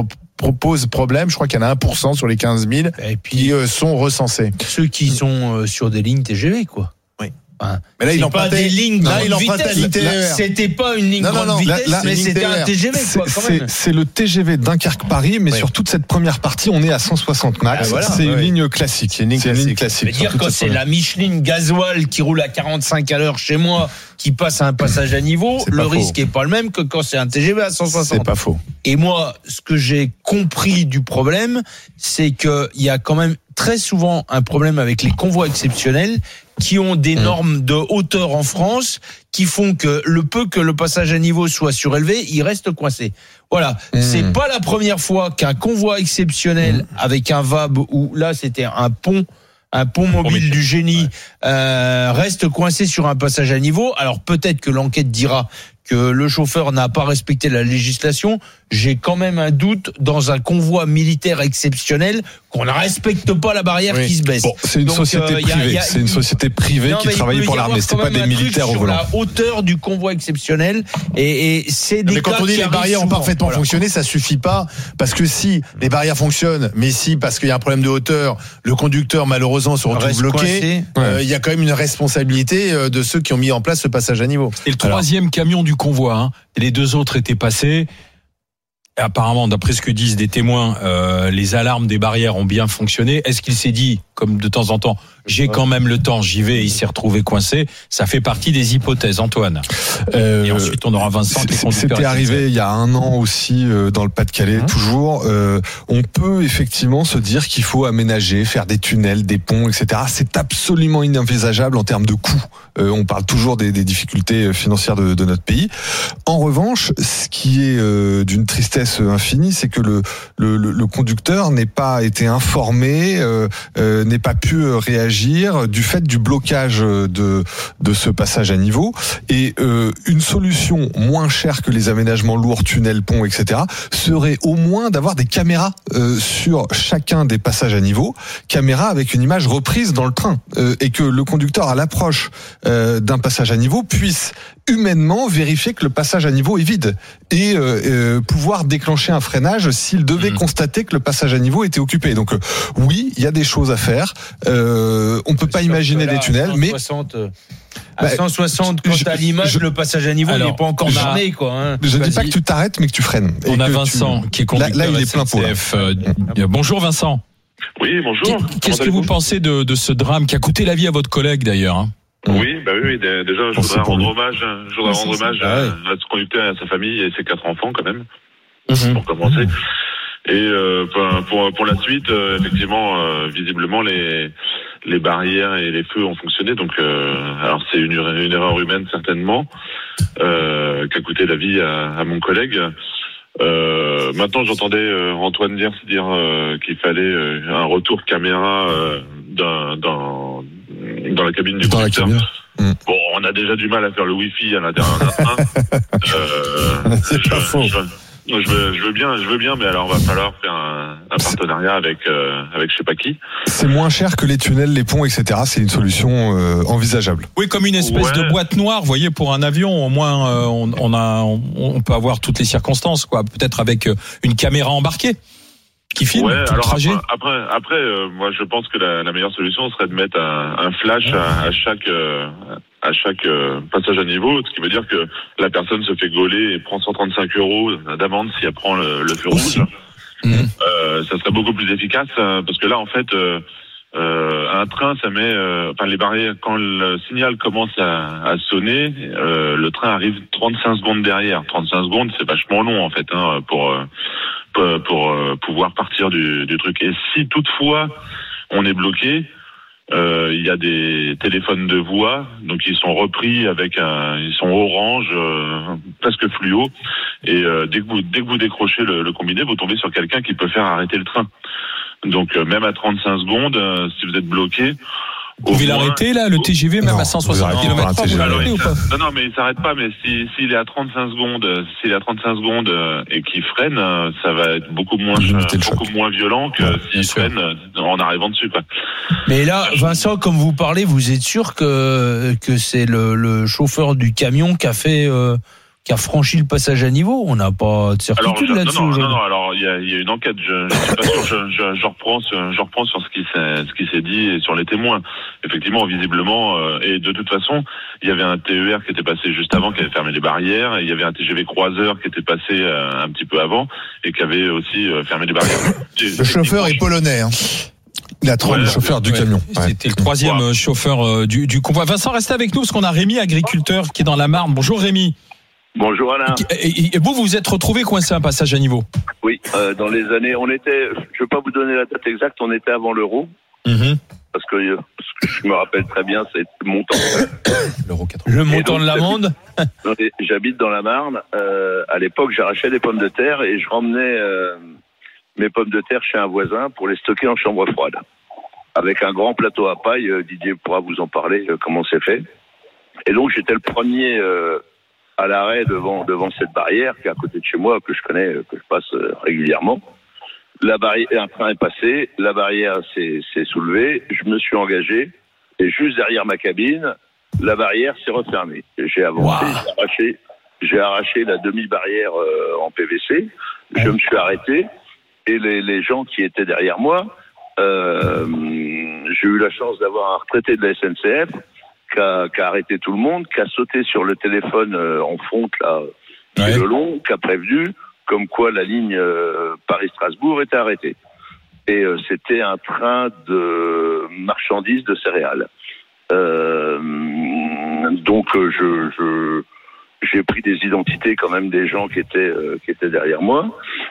pose problème. Je crois qu'il y en a un pour cent sur les quinze mille et puis, qui euh, sont recensés. Ceux qui sont euh, sur des lignes T G V, quoi. Oui. Enfin, mais là, il pas des lignes là, grande il empruntait vitesse. C'était pas une ligne non, grande non, non, vitesse, là, là, mais c'était un T G V, quoi, quand même. C'est le T G V Dunkerque-Paris, mais oui. sur toute cette première partie, on est à cent soixante max. Ah, voilà, c'est ouais. une ligne classique. C'est une ligne c'est classique. Une ligne classique. Mais dire quand c'est la Micheline gasoil qui roule à quarante-cinq à l'heure chez moi, qui passe à un passage à niveau, le risque est pas le même que quand c'est un T G V à cent soixante. C'est pas faux. Et moi, ce que j'ai compris du problème, c'est qu'il y a quand même très souvent un problème avec les convois exceptionnels qui ont des normes de hauteur en France qui font que le peu que le passage à niveau soit surélevé, il reste coincé. Voilà, mmh. c'est pas la première fois qu'un convoi exceptionnel mmh. avec un V A B où là c'était un pont un pont mobile du génie euh, reste coincé sur un passage à niveau. Alors peut-être que l'enquête dira que le chauffeur n'a pas respecté la législation. J'ai quand même un doute dans un convoi militaire exceptionnel qu'on ne respecte pas la barrière oui. qui se baisse. Bon, c'est une Donc, société euh, privée. Y a, y a, c'est une société privée non, qui travaille pour l'armée. C'est pas des militaires au volant. La hauteur du convoi exceptionnel et, et c'est des. Mais quand on dit les barrières ont parfaitement voilà. fonctionné, ça suffit pas parce que si les barrières fonctionnent, mais si parce qu'il y a un problème de hauteur, le conducteur malheureusement se retrouve Reste bloqué. Il euh, ouais. y a quand même une responsabilité de ceux qui ont mis en place ce passage à niveau. Et le troisième Alors, camion du convoi, hein, et les deux autres étaient passés. Apparemment, d'après ce que disent des témoins, euh, les alarmes des barrières ont bien fonctionné. Est-ce qu'il s'est dit, comme de temps en temps, j'ai quand même le temps, j'y vais, et il s'est retrouvé coincé? Ça fait partie des hypothèses, Antoine. Euh, et ensuite, on aura Vincent qui est conducteur. C'était arrivé il y a un an aussi euh, dans le Pas-de-Calais, mmh. toujours. Euh, on peut effectivement se dire qu'il faut aménager, faire des tunnels, des ponts, et cetera. C'est absolument inenvisageable en termes de coûts. Euh, on parle toujours des, des difficultés financières de, de notre pays. En revanche, ce qui est euh, d'une tristesse infinie, c'est que le, le, le conducteur n'ait pas été informé, euh, euh, n'ait pas pu réagir du fait du blocage de de ce passage à niveau. Et euh, une solution moins chère que les aménagements lourds, tunnels, ponts, et cetera serait au moins d'avoir des caméras euh, sur chacun des passages à niveau, caméras avec une image reprise dans le train, euh, et que le conducteur à l'approche euh, d'un passage à niveau puisse humainement vérifier que le passage à niveau est vide et euh, euh, pouvoir déclencher un freinage s'il devait mmh. constater que le passage à niveau était occupé. Donc euh, oui, il y a des choses à faire. Euh, on peut pas imaginer des tunnels, cent soixante, mais à cent soixante, quand t'as l'image, le passage à niveau, alors, il n'est pas encore marné, quoi. Hein. Je ne dis pas que tu t'arrêtes, mais que tu freines. On a Vincent tu... qui est conducteur. Là, là, il est plein pot. Euh, bonjour Vincent. Oui, bonjour. Qu'est-ce que vous pensez de, de ce drame qui a coûté la vie à votre collègue d'ailleurs, hein? Oui, bah oui, oui, déjà, je voudrais rendre hommage, je voudrais rendre hommage à, à ce conducteur et à sa famille et ses quatre enfants, quand même, mmh. pour commencer. Et euh, pour, pour pour la suite, euh, effectivement, euh, visiblement les les barrières et les feux ont fonctionné. Donc, euh, alors c'est une, une erreur humaine certainement euh, qui a coûté la vie à, à mon collègue. Euh, maintenant, j'entendais euh, Antoine dire dire euh, qu'il fallait euh, un retour caméra euh, d'un dans dans la cabine du conducteur. Mmh. Bon, on a déjà du mal à faire le wifi à l'intérieur d'un train. euh, c'est je, pas faux. Je, je, veux, je veux bien, je veux bien, mais alors va falloir faire un, un partenariat avec euh, avec je sais pas qui. C'est moins cher que les tunnels, les ponts, et cetera. C'est une solution euh, envisageable. Oui, comme une espèce ouais. de boîte noire, vous voyez, pour un avion. Au moins, euh, on, on a, on, on peut avoir toutes les circonstances, quoi. Peut-être avec une caméra embarquée qui filme ouais, tout alors le trajet. Après, après, après euh, moi, je pense que la, la meilleure solution serait de mettre un, un flash à, à chaque euh, à chaque euh, passage à niveau, ce qui veut dire que la personne se fait gauler et prend cent trente-cinq euros d'amende si elle prend le, le feu rouge. Mmh. Euh, ça serait beaucoup plus efficace euh, parce que là, en fait, euh, euh, un train, ça met, euh, enfin les barrières, quand le signal commence à, à sonner, euh, le train arrive trente-cinq secondes derrière. trente-cinq secondes, c'est vachement long en fait, hein, pour euh, pour, pour euh, pouvoir partir du, du truc. Et si toutefois on est bloqué, euh, il y a des téléphones de voix, donc ils sont repris avec un, ils sont orange, euh, presque fluo. Et euh, dès que vous dès que vous décrochez le, le combiné, vous tombez sur quelqu'un qui peut faire arrêter le train. Donc euh, même à trente-cinq secondes, euh, si vous êtes bloqué, vous pouvez l'arrêter là, le T G V, même non, à cent soixante kilomètres heure, vous l'arrêtez ou pas? Non, non, mais il s'arrête pas. Mais si s'il est à trente-cinq secondes, s'il est à trente-cinq secondes euh, et qu'il freine, euh, ça va être beaucoup moins euh, beaucoup moins violent que ouais, s'il freine euh, en arrivant dessus, quoi. Mais là, Vincent, comme vous parlez, vous êtes sûr que que c'est le, le chauffeur du camion qui a fait euh, qui a franchi le passage à niveau. On n'a pas de certitude alors, je, là-dessus. Non, non, aujourd'hui. non, non, alors il y a, il y a une enquête. Je, je suis pas sûr. Je, je, je reprends, je reprends sur ce qui s'est, ce qui s'est dit et sur les témoins. Effectivement, visiblement, euh, et de toute façon, il y avait un T E R qui était passé juste avant, qui avait fermé les barrières, et il y avait un T G V croiseur qui était passé euh, un petit peu avant et qui avait aussi euh, fermé les barrières. Le chauffeur est polonais. Hein. Il a trente ouais, le chauffeur du ouais, camion. C'était ouais. le troisième ouais. chauffeur euh, du, du convoi. Vincent, restez avec nous parce qu'on a Rémi, agriculteur, qui est dans la Marne. Bonjour Rémi. Bonjour Alain. Et, et, et vous, vous vous êtes retrouvé coincé à un passage à niveau? Oui, euh, dans les années, on était, je ne vais pas vous donner la date exacte, on était avant l'euro. Mm-hmm. Parce que ce que je me rappelle très bien, c'est le montant. L'euro le montant donc, de l'amende. J'habite dans la Marne. Euh, à l'époque, j'arrachais des pommes de terre et je ramenais euh, mes pommes de terre chez un voisin pour les stocker en chambre froide. Avec un grand plateau à paille, euh, Didier pourra vous en parler, euh, comment c'est fait. Et donc, j'étais le premier euh, à l'arrêt devant devant cette barrière qui est à côté de chez moi, que je connais, euh, que je passe euh, régulièrement. La barrière, un train est passé, la barrière s'est, s'est soulevée, je me suis engagé, et juste derrière ma cabine, la barrière s'est refermée. J'ai avancé, wow. j'ai arraché, j'ai arraché la demi-barrière euh, en P V C, je me suis arrêté, et les, les gens qui étaient derrière moi, euh, j'ai eu la chance d'avoir un retraité de la S N C F qui a, qui a arrêté tout le monde, qui a sauté sur le téléphone euh, en fonte là, ouais. le long, qui a prévenu comme quoi la ligne euh, Paris-Strasbourg était arrêtée. Et euh, c'était un train de marchandises de céréales. Euh, donc euh, je, je j'ai pris des identités quand même des gens qui étaient euh, qui étaient derrière moi.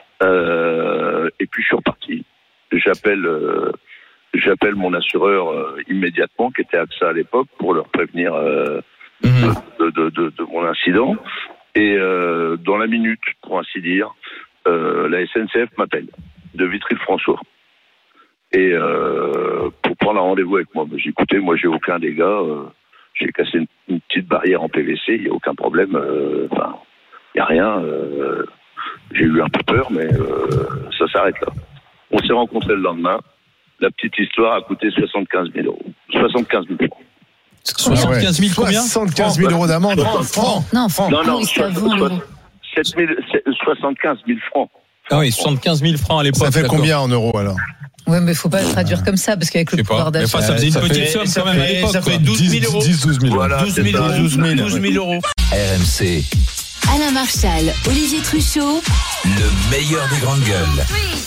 Euh, et puis je suis reparti. J'appelle euh, j'appelle mon assureur euh, immédiatement, qui était AXA à l'époque, pour leur prévenir euh, mmh. de, de, de, de mon incident. Et euh, dans la minute, pour ainsi dire, euh, la S N C F m'appelle de Vitry-le-François. Et euh, pour prendre un rendez-vous avec moi, j'ai écouté, moi j'ai aucun dégât, euh, j'ai cassé une, une petite barrière en P V C, il n'y a aucun problème, enfin, euh, il n'y a rien. Euh, j'ai eu un peu peur, mais euh, ça s'arrête là. On s'est rencontrés le lendemain. La petite histoire a coûté soixante-quinze mille euros. soixante-quinze mille euros. soixante-quinze mille combien? soixante-quinze mille euros d'amende. Francs. Non, francs. Non, non, ah, soixante-quinze mille francs. Ah oui, soixante-quinze mille francs à l'époque. Ça fait d'accord. combien en euros alors? Ouais, mais faut pas le traduire comme ça, parce qu'avec le pouvoir d'achat. Enfin, ça faisait une petite somme quand même à l'époque. Ça fait douze mille euros. dix, douze mille. Voilà, douze mille euros. douze mille euros. R M C. Alain Marchal, Olivier Truchot. Le meilleur des grandes gueules.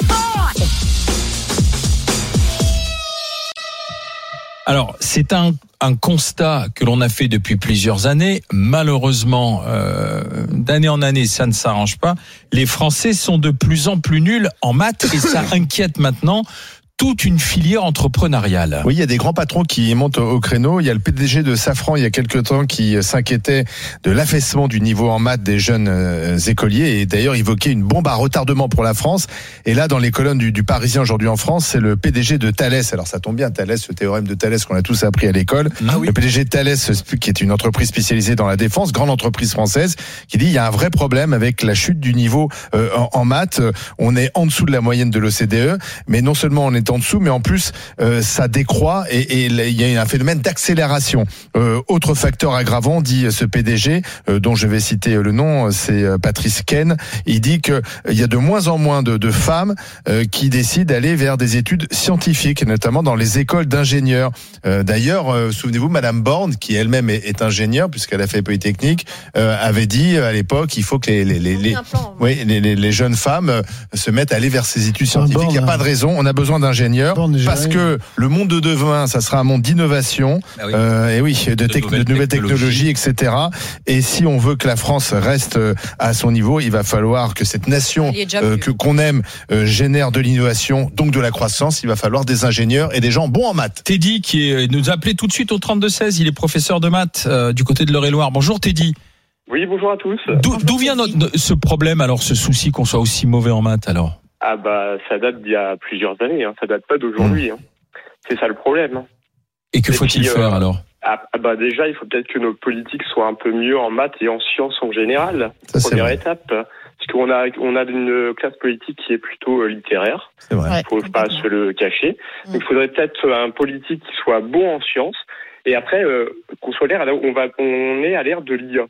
Alors, c'est un, un constat que l'on a fait depuis plusieurs années. Malheureusement, euh, d'année en année, ça ne s'arrange pas. Les Français sont de plus en plus nuls en maths et ça inquiète maintenant toute une filière entrepreneuriale. Oui, il y a des grands patrons qui montent au créneau. Il y a le P D G de Safran, il y a quelque temps, qui s'inquiétait de l'affaissement du niveau en maths des jeunes euh, écoliers et d'ailleurs évoquait une bombe à retardement pour la France. Et là, dans les colonnes du, du Parisien aujourd'hui en France, c'est le P D G de Thales. Alors ça tombe bien, Thales, ce théorème de Thales qu'on a tous appris à l'école. Ah oui. Le P D G de Thales, qui est une entreprise spécialisée dans la défense, grande entreprise française, qui dit il y a un vrai problème avec la chute du niveau euh, en, en maths. On est en dessous de la moyenne de l'O C D E, mais non seulement on est en dessous, mais en plus euh, ça décroît et, et il y a un phénomène d'accélération. Euh, autre facteur aggravant, dit ce P D G, euh, dont je vais citer le nom, c'est Patrice Ken. Il dit que il y a de moins en moins de, de femmes euh, qui décident d'aller vers des études scientifiques, notamment dans les écoles d'ingénieurs. Euh, d'ailleurs, euh, souvenez-vous, Madame Borne, qui elle-même est, est ingénieure puisqu'elle a fait Polytechnique, euh, avait dit à l'époque, il faut que les les les, les, oui, les, les, les jeunes femmes euh, se mettent à aller vers ces études scientifiques. Il n'y a pas de raison, on a besoin d'ingénieurs. Parce que le monde de demain, ça sera un monde d'innovation, ah oui. euh, et oui, de, de, tec- nouvelles, de nouvelles technologies, et cetera. Et si on veut que la France reste à son niveau, il va falloir que cette nation euh, que qu'on aime euh, génère de l'innovation, donc de la croissance. Il va falloir des ingénieurs et des gens bons en maths. Teddy, qui est, nous a appelé tout de suite au trente-deux seize, il est professeur de maths euh, du côté de l'Eure-et-Loir. Bonjour Teddy. Oui, bonjour à tous. D'où, bonjour, d'où vient notre, ce problème alors, ce souci qu'on soit aussi mauvais en maths alors? Ah bah ça date d'il y a plusieurs années, hein. Ça date pas d'aujourd'hui. Mmh. Hein. C'est ça le problème. Et que et faut-il puis, faire euh, alors? Ah bah déjà, il faut peut-être que nos politiques soient un peu mieux en maths et en sciences en général. Ça, première étape, parce qu'on a on a une classe politique qui est plutôt euh, littéraire. C'est vrai. Il faut pas se le cacher. Mmh. Donc, il faudrait peut-être un politique qui soit bon en sciences. Et après, euh, qu'on soit l'air, on va on est à l'ère de l'I A.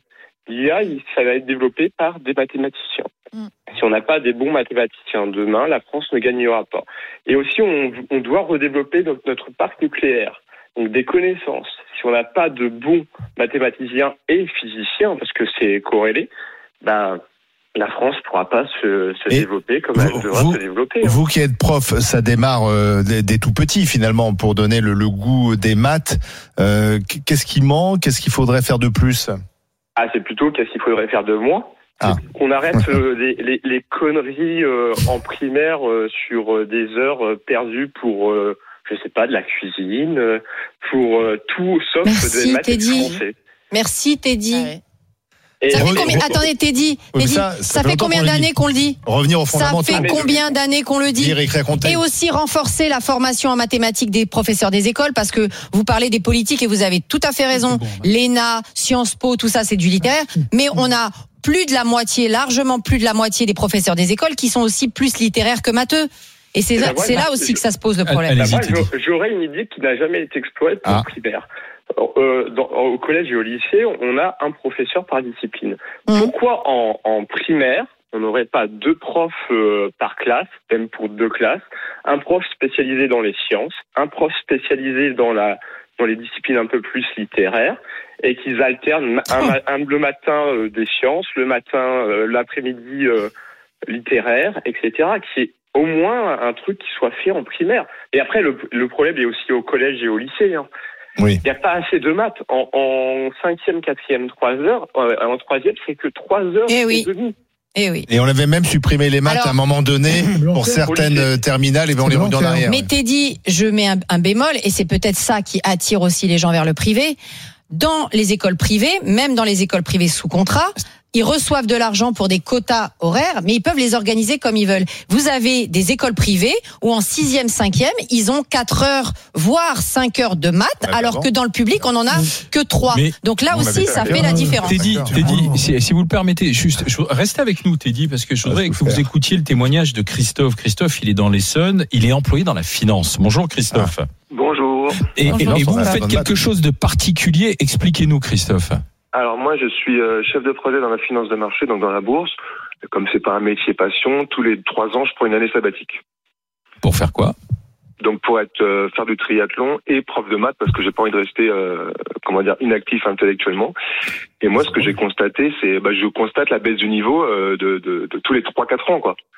l'I A, ça va être développé par des mathématiciens. Mm. Si on n'a pas des bons mathématiciens demain, la France ne gagnera pas. Et aussi, on, on doit redévelopper notre, notre parc nucléaire. Donc des connaissances. Si on n'a pas de bons mathématiciens et physiciens, parce que c'est corrélé, ben, la France ne pourra pas se, se développer comme vous, elle devra vous, se développer. Vous qui êtes prof, ça démarre euh, des, des tout petits finalement pour donner le, le goût des maths. Euh, qu'est-ce qui manque ? Qu'est-ce qu'il faudrait faire de plus ? Ah, c'est plutôt qu'est-ce qu'il faudrait faire de moins. Ah. Qu'on arrête euh, les, les, les conneries euh, en primaire euh, sur euh, des heures euh, perdues pour... Euh, je sais pas, de la cuisine, pour euh, tout sauf Merci, des maths Teddy. français. Merci Teddy. Ah ouais. Et ça fait combien... Attendez Teddy, oui, Teddy ça, ça, ça fait combien d'années qu'on le dit ? Revenir aux fondamentaux. Ça fait combien d'années qu'on le dit ? Lire, écrire, compter. Et aussi renforcer la formation en mathématiques des professeurs des écoles, parce que vous parlez des politiques et vous avez tout à fait raison. Bon, L'E N A, Sciences Po, tout ça c'est du littéraire, mais on a plus de la moitié, largement plus de la moitié des professeurs des écoles qui sont aussi plus littéraires que matheux. Et c'est, là, c'est là aussi que ça se pose le problème. Bah, moi, j'aurais une idée qui n'a jamais été exploitée pour ah. le primaire. Euh, dans, au collège et au lycée, on a un professeur par discipline. Mmh. Pourquoi en, en primaire, on n'aurait pas deux profs euh, par classe, même pour deux classes, un prof spécialisé dans les sciences, un prof spécialisé dans la dans les disciplines un peu plus littéraires, et qu'ils alternent un, un, un, le matin euh, des sciences, le matin, euh, l'après-midi euh, littéraire, et cetera, qui est au moins un truc qui soit fait en primaire. Et après, le, le problème est aussi au collège et au lycée. Hein. Oui. Il n'y a pas assez de maths. En, en cinquième, quatrième, trois heures. En troisième, c'est que trois heures et, et oui. demie. Et, oui. Et on avait même supprimé les maths Alors, à un moment donné pour certaines terminales et ben on les remet en arrière. Mais t'es dit, je mets un, un bémol et c'est peut-être ça qui attire aussi les gens vers le privé. Dans les écoles privées, même dans les écoles privées sous contrat, ils reçoivent de l'argent pour des quotas horaires, mais ils peuvent les organiser comme ils veulent. Vous avez des écoles privées où en sixième, cinquième, ils ont quatre heures, voire cinq heures de maths, ouais, alors que dans le public, on en a que trois. Mais Donc là aussi, ça fait la différence. Teddy, Teddy, si, si vous le permettez, juste, restez avec nous, Teddy, parce que je voudrais que vous écoutiez le témoignage de Christophe. Christophe, il est dans l'Essonne, il est employé dans la finance. Bonjour Christophe. Ah. Bonjour. Et, Bonjour. et, et vous faites quelque chose de particulier, expliquez-nous Christophe. Alors moi je suis chef de projet dans la finance de marché, donc dans la bourse. Comme c'est pas un métier passion, tous les trois ans je prends une année sabbatique. Pour faire quoi ? Donc pour être euh, faire du triathlon et prof de maths parce que j'ai pas envie de rester euh, comment dire inactif intellectuellement. Et moi ce que j'ai constaté c'est bah, je constate la baisse du niveau euh, de, de, de tous les trois quatre ans quoi.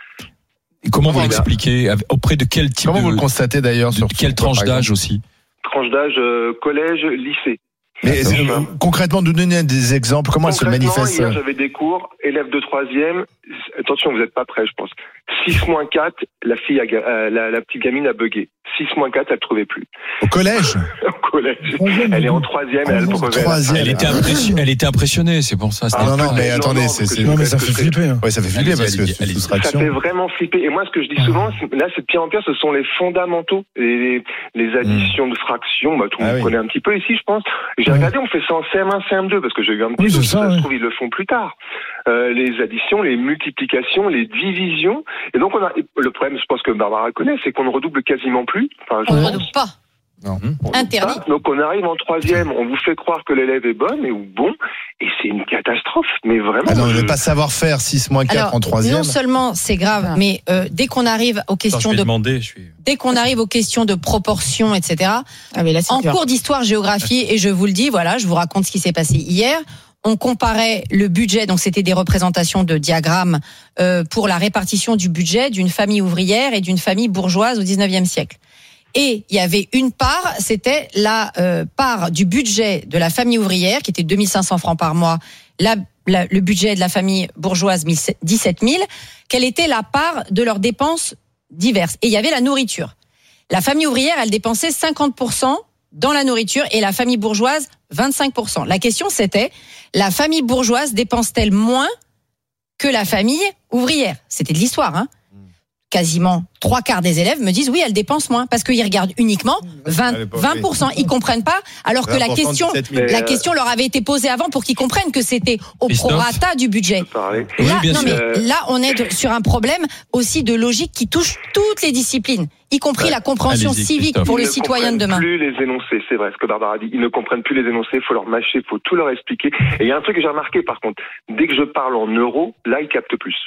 Et comment vous l'expliquez ? Auprès de quel type Comment de, vous le constatez d'ailleurs sur quelle tranche d'âge aussi ? Tranche d'âge euh, collège lycée. Mais euh, concrètement, nous donner des exemples, comment elle se manifeste ? Hier, j'avais des cours, élève de troisième, attention, vous n'êtes pas prêts, je pense. six moins quatre, la fille, a, euh, la, la petite gamine a bugué. six moins quatre, elle ne trouvait plus. Au collège ? Au collège. Elle est en troisième, elle a le brevet. Elle était, impression, elle était impressionnée, c'est pour ça. Ah non, non, mais attendez, non, c'est, c'est... Non, mais ça fait flipper. Hein. Ouais, ça fait flipper parce que c'est soustraction. Ça fait vraiment flipper. Et moi, ce que je dis souvent, là, c'est de pire en pire, ce sont les fondamentaux. Les, les additions mmh. de fractions, bah, tout le monde ah, oui. connaît un petit peu ici, je pense. J'ai mmh. regardé, on fait ça en C M un, C M deux, parce que j'ai eu un petit oui, peu, ça, ça ouais. se trouve, ils le font plus tard. Euh, les additions, les multiplications, les divisions. Et donc, on a, le problème, je pense que Barbara connaît, c'est qu'on ne redouble quasiment plus. Enfin, on ne redouble pas. Non. Interdit. Pas. Donc on arrive en troisième, on vous fait croire que l'élève est bon et ou bon, et c'est une catastrophe. Mais vraiment. Ah non, je... ne pas savoir faire six moins quatre en troisième. Non seulement c'est grave, mais euh, dès qu'on arrive aux questions Attends, de, demander, je suis... dès qu'on arrive aux questions de proportion, et cetera. Ah, mais là, en dur. Cours d'histoire-géographie, et je vous le dis, voilà, je vous raconte ce qui s'est passé hier. On comparait le budget, donc c'était des représentations de diagrammes euh, pour la répartition du budget d'une famille ouvrière et d'une famille bourgeoise au dix-neuvième siècle. Et il y avait une part, c'était la euh, part du budget de la famille ouvrière, qui était deux mille cinq cents francs par mois, la, la, le budget de la famille bourgeoise, dix-sept mille, quelle était la part de leurs dépenses diverses. Et il y avait la nourriture. La famille ouvrière, elle dépensait cinquante pour cent dans la nourriture et la famille bourgeoise, vingt-cinq pour cent. La question, c'était, la famille bourgeoise dépense-t-elle moins que la famille ouvrière ? C'était de l'histoire, hein ? quasiment trois quarts des élèves me disent oui, elle dépense moins parce qu'ils regardent uniquement vingt, vingt pour cent. Ils comprennent pas, alors que la question, la question leur avait été posée avant pour qu'ils comprennent que c'était au prorata du budget. Là, non, mais là, on est sur un problème aussi de logique qui touche toutes les disciplines, y compris ouais. la compréhension Allez-y, civique Christophe. pour le citoyen de demain. Ils ne comprennent plus les énoncés, c'est vrai ce que Barbara a dit. Ils ne comprennent plus les énoncés, il faut leur mâcher, il faut tout leur expliquer. Et il y a un truc que j'ai remarqué par contre, dès que je parle en euros, là ils captent plus.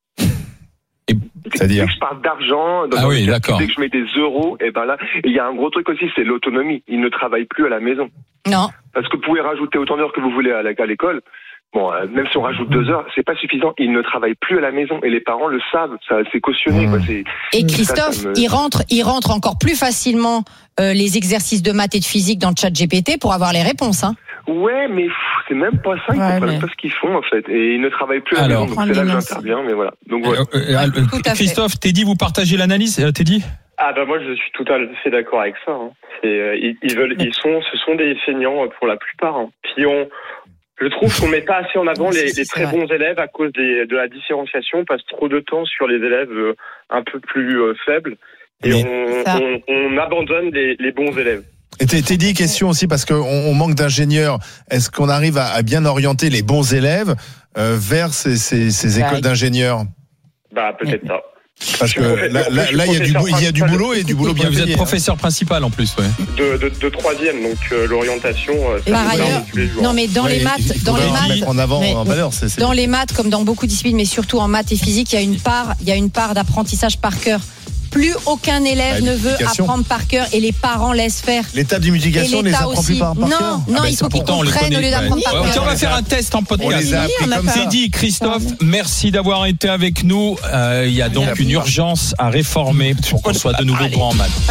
Et, c'est-à-dire dès que je parle d'argent, ah oui, d'accord. dès que je mets des euros, et ben là, il y a un gros truc aussi, c'est l'autonomie. Ils ne travaillent plus à la maison. Non. Parce que vous pouvez rajouter autant d'heures que vous voulez à l'école. Bon, euh, même si on rajoute deux heures, c'est pas suffisant. Ils ne travaillent plus à la maison et les parents le savent. Ça, c'est cautionné. Quoi. C'est, et Christophe, ça, ça me... il rentre, il rentre encore plus facilement euh, les exercices de maths et de physique dans le chat G P T pour avoir les réponses. Hein. Ouais, mais pff, c'est même pas ça. Ils ouais, comprennent mais... pas ce qu'ils font en fait, et ils ne travaillent plus à la maison. Donc c'est là que j'interviens. Mais voilà. Donc voilà. Euh, euh, euh, Christophe, Teddy, vous partagez l'analyse, euh, Teddy? Ah bah moi je suis tout à fait d'accord avec ça. Hein. C'est, euh, ils, ils veulent, ils sont, ce sont des feignants pour la plupart. Hein. Puis on Je trouve qu'on met pas assez en avant les, les très bons élèves à cause des, de la différenciation. On passe trop de temps sur les élèves un peu plus euh, faibles et on, on, on abandonne les, les bons élèves. Et t'es dit question aussi parce qu'on on manque d'ingénieurs. Est-ce qu'on arrive à, à bien orienter les bons élèves euh, vers ces, ces, ces écoles ouais. d'ingénieurs? Bah peut-être pas. Parce que là, là, là il, y a du, il y a du boulot et du boulot bien Vous payé, êtes professeur hein. principal en plus, ouais. De, de, de troisième, donc euh, l'orientation. Euh, Par ailleurs, non mais dans ouais, les maths, dans les maths, en avant, en valeur, c'est, c'est dans les maths comme dans beaucoup de disciplines, mais surtout en maths et physique, il y a une part, il y a une part d'apprentissage par cœur. Plus aucun élève ne veut apprendre par cœur et les parents laissent faire. L'état de multiplication, on les apprend aussi. plus par, par non, cœur. Non, ah ben il faut qu'ils comprennent au lieu d'apprendre par cœur. On va faire un test en podcast. On les a appris comme ça. Teddy, Christophe, merci d'avoir été avec nous. Euh, il y a donc une urgence à réformer pour qu'on soit de nouveau bon en maths.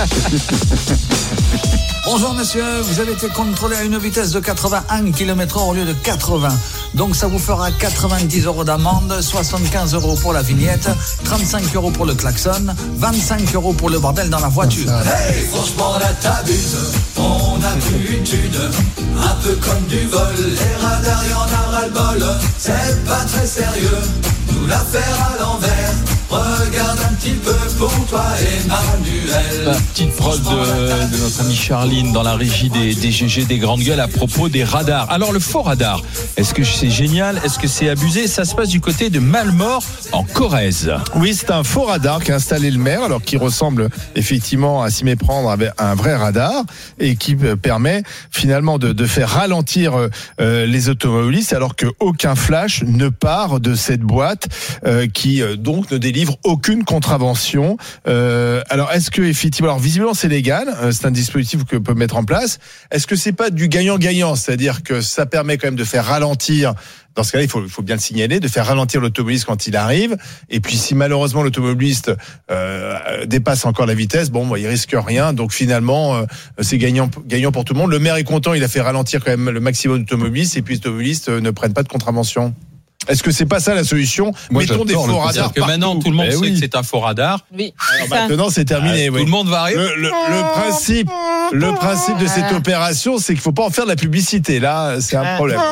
Bonjour monsieur, vous avez été contrôlé à une vitesse de quatre-vingt-un kilomètres heure au lieu de quatre-vingts. Donc ça vous fera quatre-vingt-dix euros d'amende, soixante-quinze euros pour la vignette, trente-cinq euros pour le klaxon, vingt-cinq euros pour le bordel dans la voiture. Hey, franchement là t'abuses, on a vu une thune, un peu comme du vol. Les radars y'en a ras-le-bol, c'est pas très sérieux, nous la faire à l'envers. Regarde un petit peu pour toi, Emmanuel. La petite prod de, de notre amie Charline dans la régie des, des G G des grandes gueules à propos des radars. Alors le faux radar, est-ce que c'est génial? Est-ce que c'est abusé? Ça se passe du côté de Malmort en Corrèze. Oui, c'est un faux radar qu'a installé le maire, alors qui ressemble effectivement à s'y méprendre avec un vrai radar et qui permet finalement de, de faire ralentir euh, les automobilistes, alors qu'aucun flash ne part de cette boîte euh, qui euh, donc ne délivre aucune contravention. Euh, alors, est-ce que effectivement, alors visiblement c'est légal, euh, c'est un dispositif que peut mettre en place. Est-ce que c'est pas du gagnant-gagnant, c'est-à-dire que ça permet quand même de faire ralentir. Dans ce cas-là, il faut, il faut bien le signaler, de faire ralentir l'automobiliste quand il arrive. Et puis, si malheureusement l'automobiliste euh, dépasse encore la vitesse, bon, bah, il risque rien. Donc finalement, euh, c'est gagnant, gagnant pour tout le monde. Le maire est content, il a fait ralentir quand même le maximum d'automobilistes, et puis les automobilistes ne prennent pas de contravention. Est-ce que c'est pas ça la solution? Moi, mettons des faux radars. C'est-à-dire que maintenant tout le monde eh sait oui. que c'est un faux radar. Oui. Alors maintenant c'est terminé. Euh, oui. Tout le monde va arriver. Le, le, le principe, le principe de cette opération, c'est qu'il faut pas en faire de la publicité. Là, c'est un problème.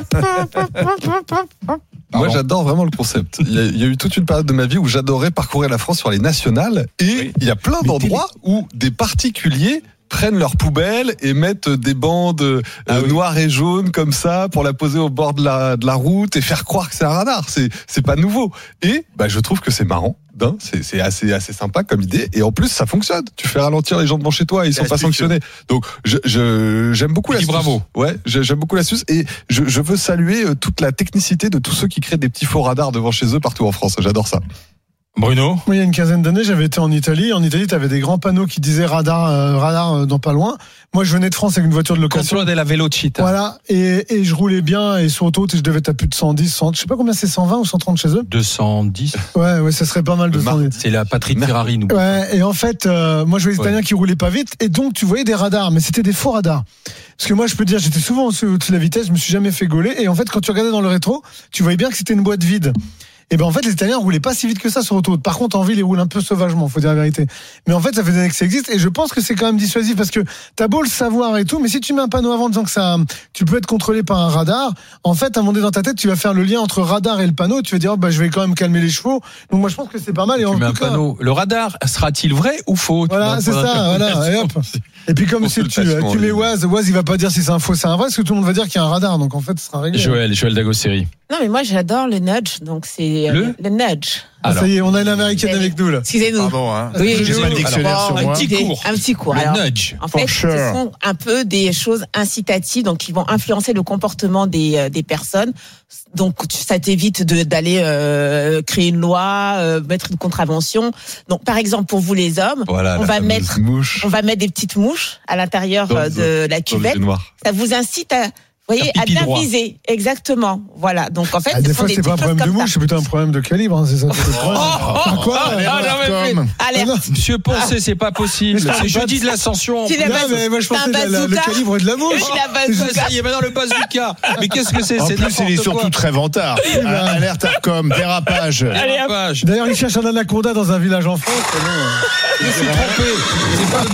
Moi, j'adore vraiment le concept. Il y, a, il y a eu toute une période de ma vie où j'adorais parcourir la France sur les nationales, et oui. il y a plein d'endroits où des particuliers prennent leurs poubelles et mettent des bandes euh, ah oui. noires et jaunes comme ça pour la poser au bord de la, de la route et faire croire que c'est un radar. C'est, c'est pas nouveau. Et bah, je trouve que c'est marrant. D'un, c'est, c'est assez, assez sympa comme idée. Et en plus, ça fonctionne. Tu fais ralentir les gens devant chez toi et ils sont pas sanctionnés. Donc, je, je, j'aime beaucoup l'astuce. Bravo. Ouais, j'aime beaucoup l'astuce. Et je, je veux saluer toute la technicité de tous ceux qui créent des petits faux radars devant chez eux partout en France. J'adore ça. Bruno? Oui, il y a une quinzaine d'années, j'avais été en Italie. En Italie, tu avais des grands panneaux qui disaient radar, euh, radar euh, dans pas loin. Moi, je venais de France avec une voiture de location. Contrôle de la Velocita. Voilà, et, et je roulais bien, et sur autoroute, je devais être à plus de cent dix, cent, je sais pas combien c'est, cent vingt ou cent trente chez eux. deux cent dix. Ouais, ouais, ça serait pas mal de cent dix. C'est la patrie de Ferrari, nous. Ouais, et en fait, euh, moi, je voyais les Italiens ouais. qui roulaient pas vite, et donc, tu voyais des radars, mais c'était des faux radars. Parce que moi, je peux te dire, j'étais souvent au-dessus de la vitesse, je me suis jamais fait gauler, et en fait, quand tu regardais dans le rétro, tu voyais bien que c'était une boîte vide. Et ben en fait, les Italiens roulaient pas si vite que ça sur autoroute. Par contre, en ville, ils roulent un peu sauvagement, faut dire la vérité. Mais en fait, ça fait des années que ça existe, et je pense que c'est quand même dissuasif parce que t'as beau le savoir et tout, mais si tu mets un panneau avant disant que ça, tu peux être contrôlé par un radar, en fait, à un moment donné dans ta tête, tu vas faire le lien entre radar et le panneau. Tu vas dire, oh, bah je vais quand même calmer les chevaux. Donc moi, je pense que c'est pas mal. Et tu en mets tout un cas, panneau. Le radar sera-t-il vrai ou faux? Voilà, c'est ça. Voilà. Et hop. Et puis comme si tu, tu mets Waz, Waz, il va pas dire si c'est un faux, c'est un vrai, parce que tout le monde va dire qu'il y a un radar. Donc en fait, ce sera réglé. Joël, Joël Dagosséry. Non, mais moi j'adore le nudge, donc c'est le, le nudge. Ah, ça y est, on a une américaine avec nous là. Excusez-nous. Pardon, hein. Oui, j'ai pas le dictionnaire sur moi. Un petit cours. Un petit cours. Le Alors, nudge. En fait, sure. ce sont un peu des choses incitatives, donc qui vont influencer le comportement des euh, des personnes. Donc ça t'évite de, d'aller euh, créer une loi, euh, mettre une contravention. Donc par exemple pour vous les hommes, voilà, on va mettre mouche. on va mettre des petites mouches à l'intérieur dans de la cuvette. Ça vous incite à Vous voyez, à bien droit. viser, exactement. Voilà. Donc en fait, ah, des ce fois sont c'est des pas un problème de mouche, c'est plutôt un problème de calibre, hein, c'est ça. C'est oh, oh, quoi oh, alerte, ah, non, alerte. Monsieur Poncé, c'est pas possible. C'est jeudi de l'ascension. C'est la base, mais moi je pensais la, la, le calibre de la mouche. Oh, ça y est, maintenant le bazooka. Mais qu'est-ce que c'est? En C'est plus, il est surtout quoi. très vantard. Alerte Arcom, dérapage. Dérapage. D'ailleurs, il cherche un anaconda dans un village en France. Il s'est trompé. C'est pas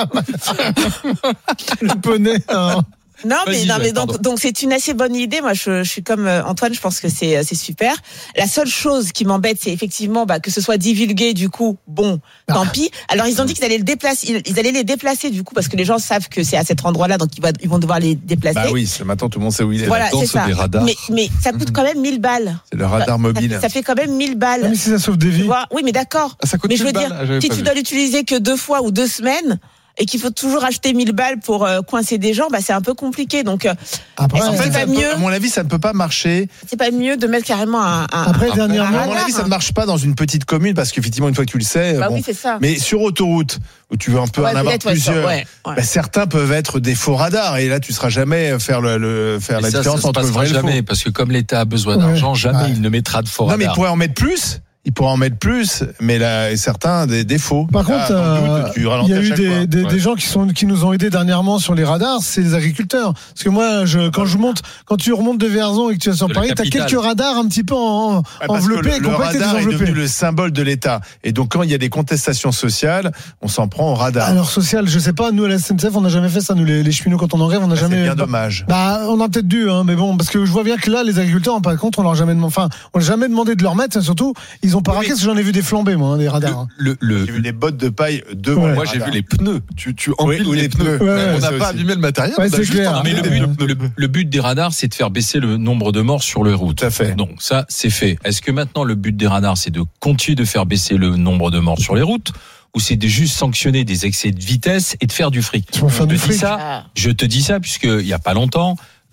le bon. Le poney. Hein. Non, mais, Vas-y, non, mais pardon. donc, donc c'est une assez bonne idée. Moi, je, je suis comme Antoine, je pense que c'est, c'est super. La seule chose qui m'embête, c'est effectivement bah, que ce soit divulgué. Du coup, bon, ah. tant pis. Alors, ils ont dit qu'ils allaient le déplacer. Ils allaient les déplacer du coup parce que les gens savent que c'est à cet endroit-là, donc ils, va, ils vont devoir les déplacer. Bah oui, ce matin tout le monde sait où il est. Voilà, c'est ça. Des radars. Mais, mais ça coûte quand même mille balles. C'est le radar mobile. Ça, ça fait quand même mille balles. Ah, mais si ça sauve des vies. Tu vois oui, mais d'accord. Ah, ça coûte mais je veux balles. dire, Ah, si tu vu. dois l'utiliser que deux fois ou deux semaines. Et qu'il faut toujours acheter mille balles pour euh, coincer des gens, bah c'est un peu compliqué. Donc, euh, après, en c'est fait, pas peut, mieux. à mon avis, ça ne peut pas marcher. C'est pas mieux de mettre carrément un. un après, un, dernièrement, un à mon avis, ça ne marche pas dans une petite commune parce qu'effectivement, une fois que tu le sais, bah bon, oui, c'est ça. Mais sur autoroute où tu veux un peu ouais, en avoir plusieurs, ouais, ouais. Bah, certains peuvent être des faux radars et là, tu ne seras jamais faire le, le faire et la ça, différence ça entre le vrai et le jamais faux. parce que comme l'État a besoin ouais. d'argent, jamais ouais. il ne mettra de faux non, radars. mais il pourrait en mettre plus. Il pourrait en mettre plus, mais là, certains des défauts. Par contre, ah, il euh, y a eu des, des, ouais. des gens qui sont qui nous ont aidés dernièrement sur les radars, c'est les agriculteurs. Parce que moi, je, quand je monte, quand tu remontes de Vierzon et que tu es sur Paris, t'as quelques radars un petit peu en, ouais, enveloppés. Le, le radar est devenu le symbole de l'État. Et donc, quand il y a des contestations sociales, on s'en prend au radar. Alors social, je sais pas. Nous à la S N C F, on n'a jamais fait ça. Nous les, les cheminots, quand on en grève, on n'a bah, jamais. C'est bien dommage. Bah, on a peut-être dû, hein, mais bon, parce que je vois bien que là, les agriculteurs, par contre, on leur a jamais demandé. Enfin, on n'a jamais demandé de leur mettre. Surtout, ils ont pas raqué. Parce que j'en ai vu des flambés, moi, hein, des radars. Le, le, le... J'ai vu des bottes de paille devant. Ouais. les moi, j'ai vu les pneus. Tu, tu empiles oui, les, les pneus. pneus. Ouais, ouais, on n'a pas abîmé le matériel. Ouais, c'est clair. Mais le but, le, le but des radars, c'est de faire baisser le nombre de morts sur les routes. Tout à fait. Donc ça, c'est fait. Est-ce que maintenant le but des radars, c'est de continuer de faire baisser le nombre de morts sur les routes? Ou c'est de juste sanctionner des excès de vitesse et de faire du fric? Je te dis ça. Je te dis ça puisque il y a pas longtemps.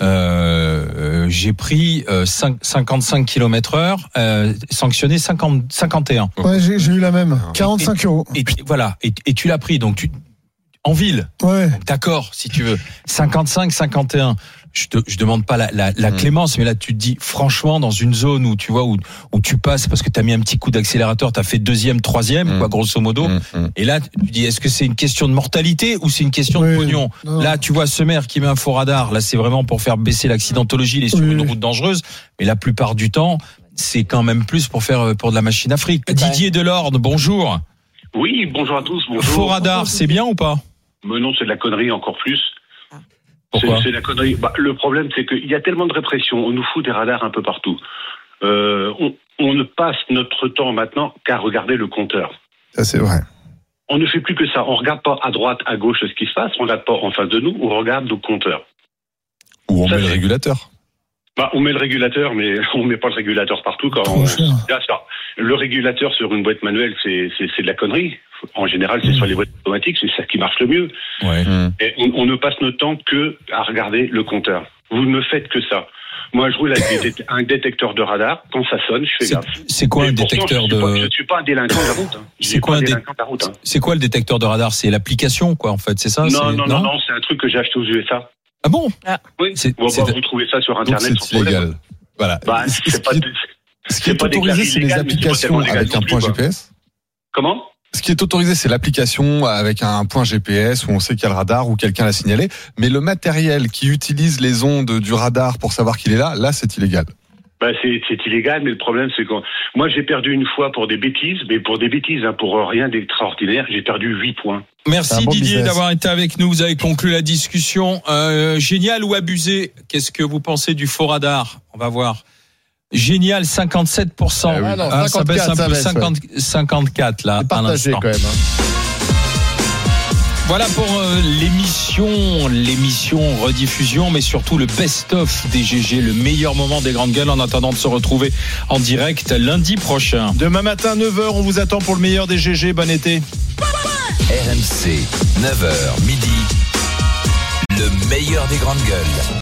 Euh, j'ai pris euh, cinquante-cinq kilomètres heure, euh, sanctionné cinquante, cinquante et un. Ouais, j'ai, j'ai eu la même. quarante-cinq et, euros. Et, et voilà. Et, et tu l'as pris, donc tu, en ville. Ouais. D'accord, si tu veux. cinquante-cinq, cinquante et un. Je te, je demande pas la, la, la mmh. clémence, mais là tu te dis franchement dans une zone où tu vois où, où tu passes parce que t'as mis un petit coup d'accélérateur, t'as fait deuxième, troisième, mmh. quoi, grosso modo. Mmh. Et là tu dis est-ce que c'est une question de mortalité ou c'est une question oui. de pognon? Non. Là tu vois ce maire qui met un faux radar, là c'est vraiment pour faire baisser l'accidentologie, il est sur oui. une route dangereuse, mais la plupart du temps c'est quand même plus pour faire pour de la machine à fric. Ouais. Didier Delorde, bonjour. Oui, bonjour à tous. Bonjour. Faux radar, c'est bien ou pas? Mais non, c'est de la connerie encore plus. Pourquoi? C'est, c'est la connerie. Bah, le problème, c'est qu'il y a tellement de répression. On nous fout des radars un peu partout. Euh, on, on ne passe notre temps maintenant qu'à regarder le compteur. Ça, c'est vrai. On ne fait plus que ça. On ne regarde pas à droite, à gauche ce qui se passe. On ne regarde pas en face de nous. On regarde nos compteurs. Ou on ça, met c'est... le régulateur. Bah, on met le régulateur, mais on ne met pas le régulateur partout. Quand on... Là, ça. Le régulateur sur une boîte manuelle, c'est, c'est, c'est de la connerie. En général, c'est mmh. sur les boîtes automatiques, c'est ça qui marche le mieux. Ouais. Mmh. Et on, on ne passe notre temps que à regarder le compteur. Vous ne faites que ça. Moi, je roule avec un détecteur de radar. Quand ça sonne, je fais c'est, gaffe. C'est quoi Mais un détecteur de... de... Je ne suis pas un délinquant de la route. Hein. C'est quoi, un dé... route hein. c'est quoi le détecteur de radar? C'est l'application, quoi, en fait, c'est ça? Non, c'est... non, non, non, non, c'est un truc que j'ai acheté aux U S A. Ah bon? Ah. Oui, c'est, bon, c'est... Bah, vous trouvez ça sur Internet. Donc c'est illégal. Voilà. Bah, c'est, c'est pas... Ce qui est, est autorisé, c'est les applications avec un point G P S. Comment? Ce qui est autorisé, c'est l'application avec un point G P S où on sait qu'il y a le radar ou quelqu'un l'a signalé. Mais le matériel qui utilise les ondes du radar pour savoir qu'il est là, là, c'est illégal. Bah, c'est, c'est illégal, mais le problème, c'est que moi, j'ai perdu une fois pour des bêtises, mais pour des bêtises, hein, pour rien d'extraordinaire, j'ai perdu huit points. Merci bon Didier business. d'avoir été avec nous. Vous avez conclu la discussion. Euh, génial ou abusé? Qu'est-ce que vous pensez du faux radar? On va voir. Génial, cinquante-sept pour cent. Ah oui. Ah, ça baisse un ça peu, baisse, cinquante, ouais. cinquante-quatre là. C'est partagé quand même. Hein. Voilà pour euh, l'émission, l'émission rediffusion, mais surtout le best-of des G G, le meilleur moment des grandes gueules en attendant de se retrouver en direct lundi prochain. Demain matin, neuf heures, on vous attend pour le meilleur des G G. Bon été. R M C, neuf heures, midi, le meilleur des grandes gueules.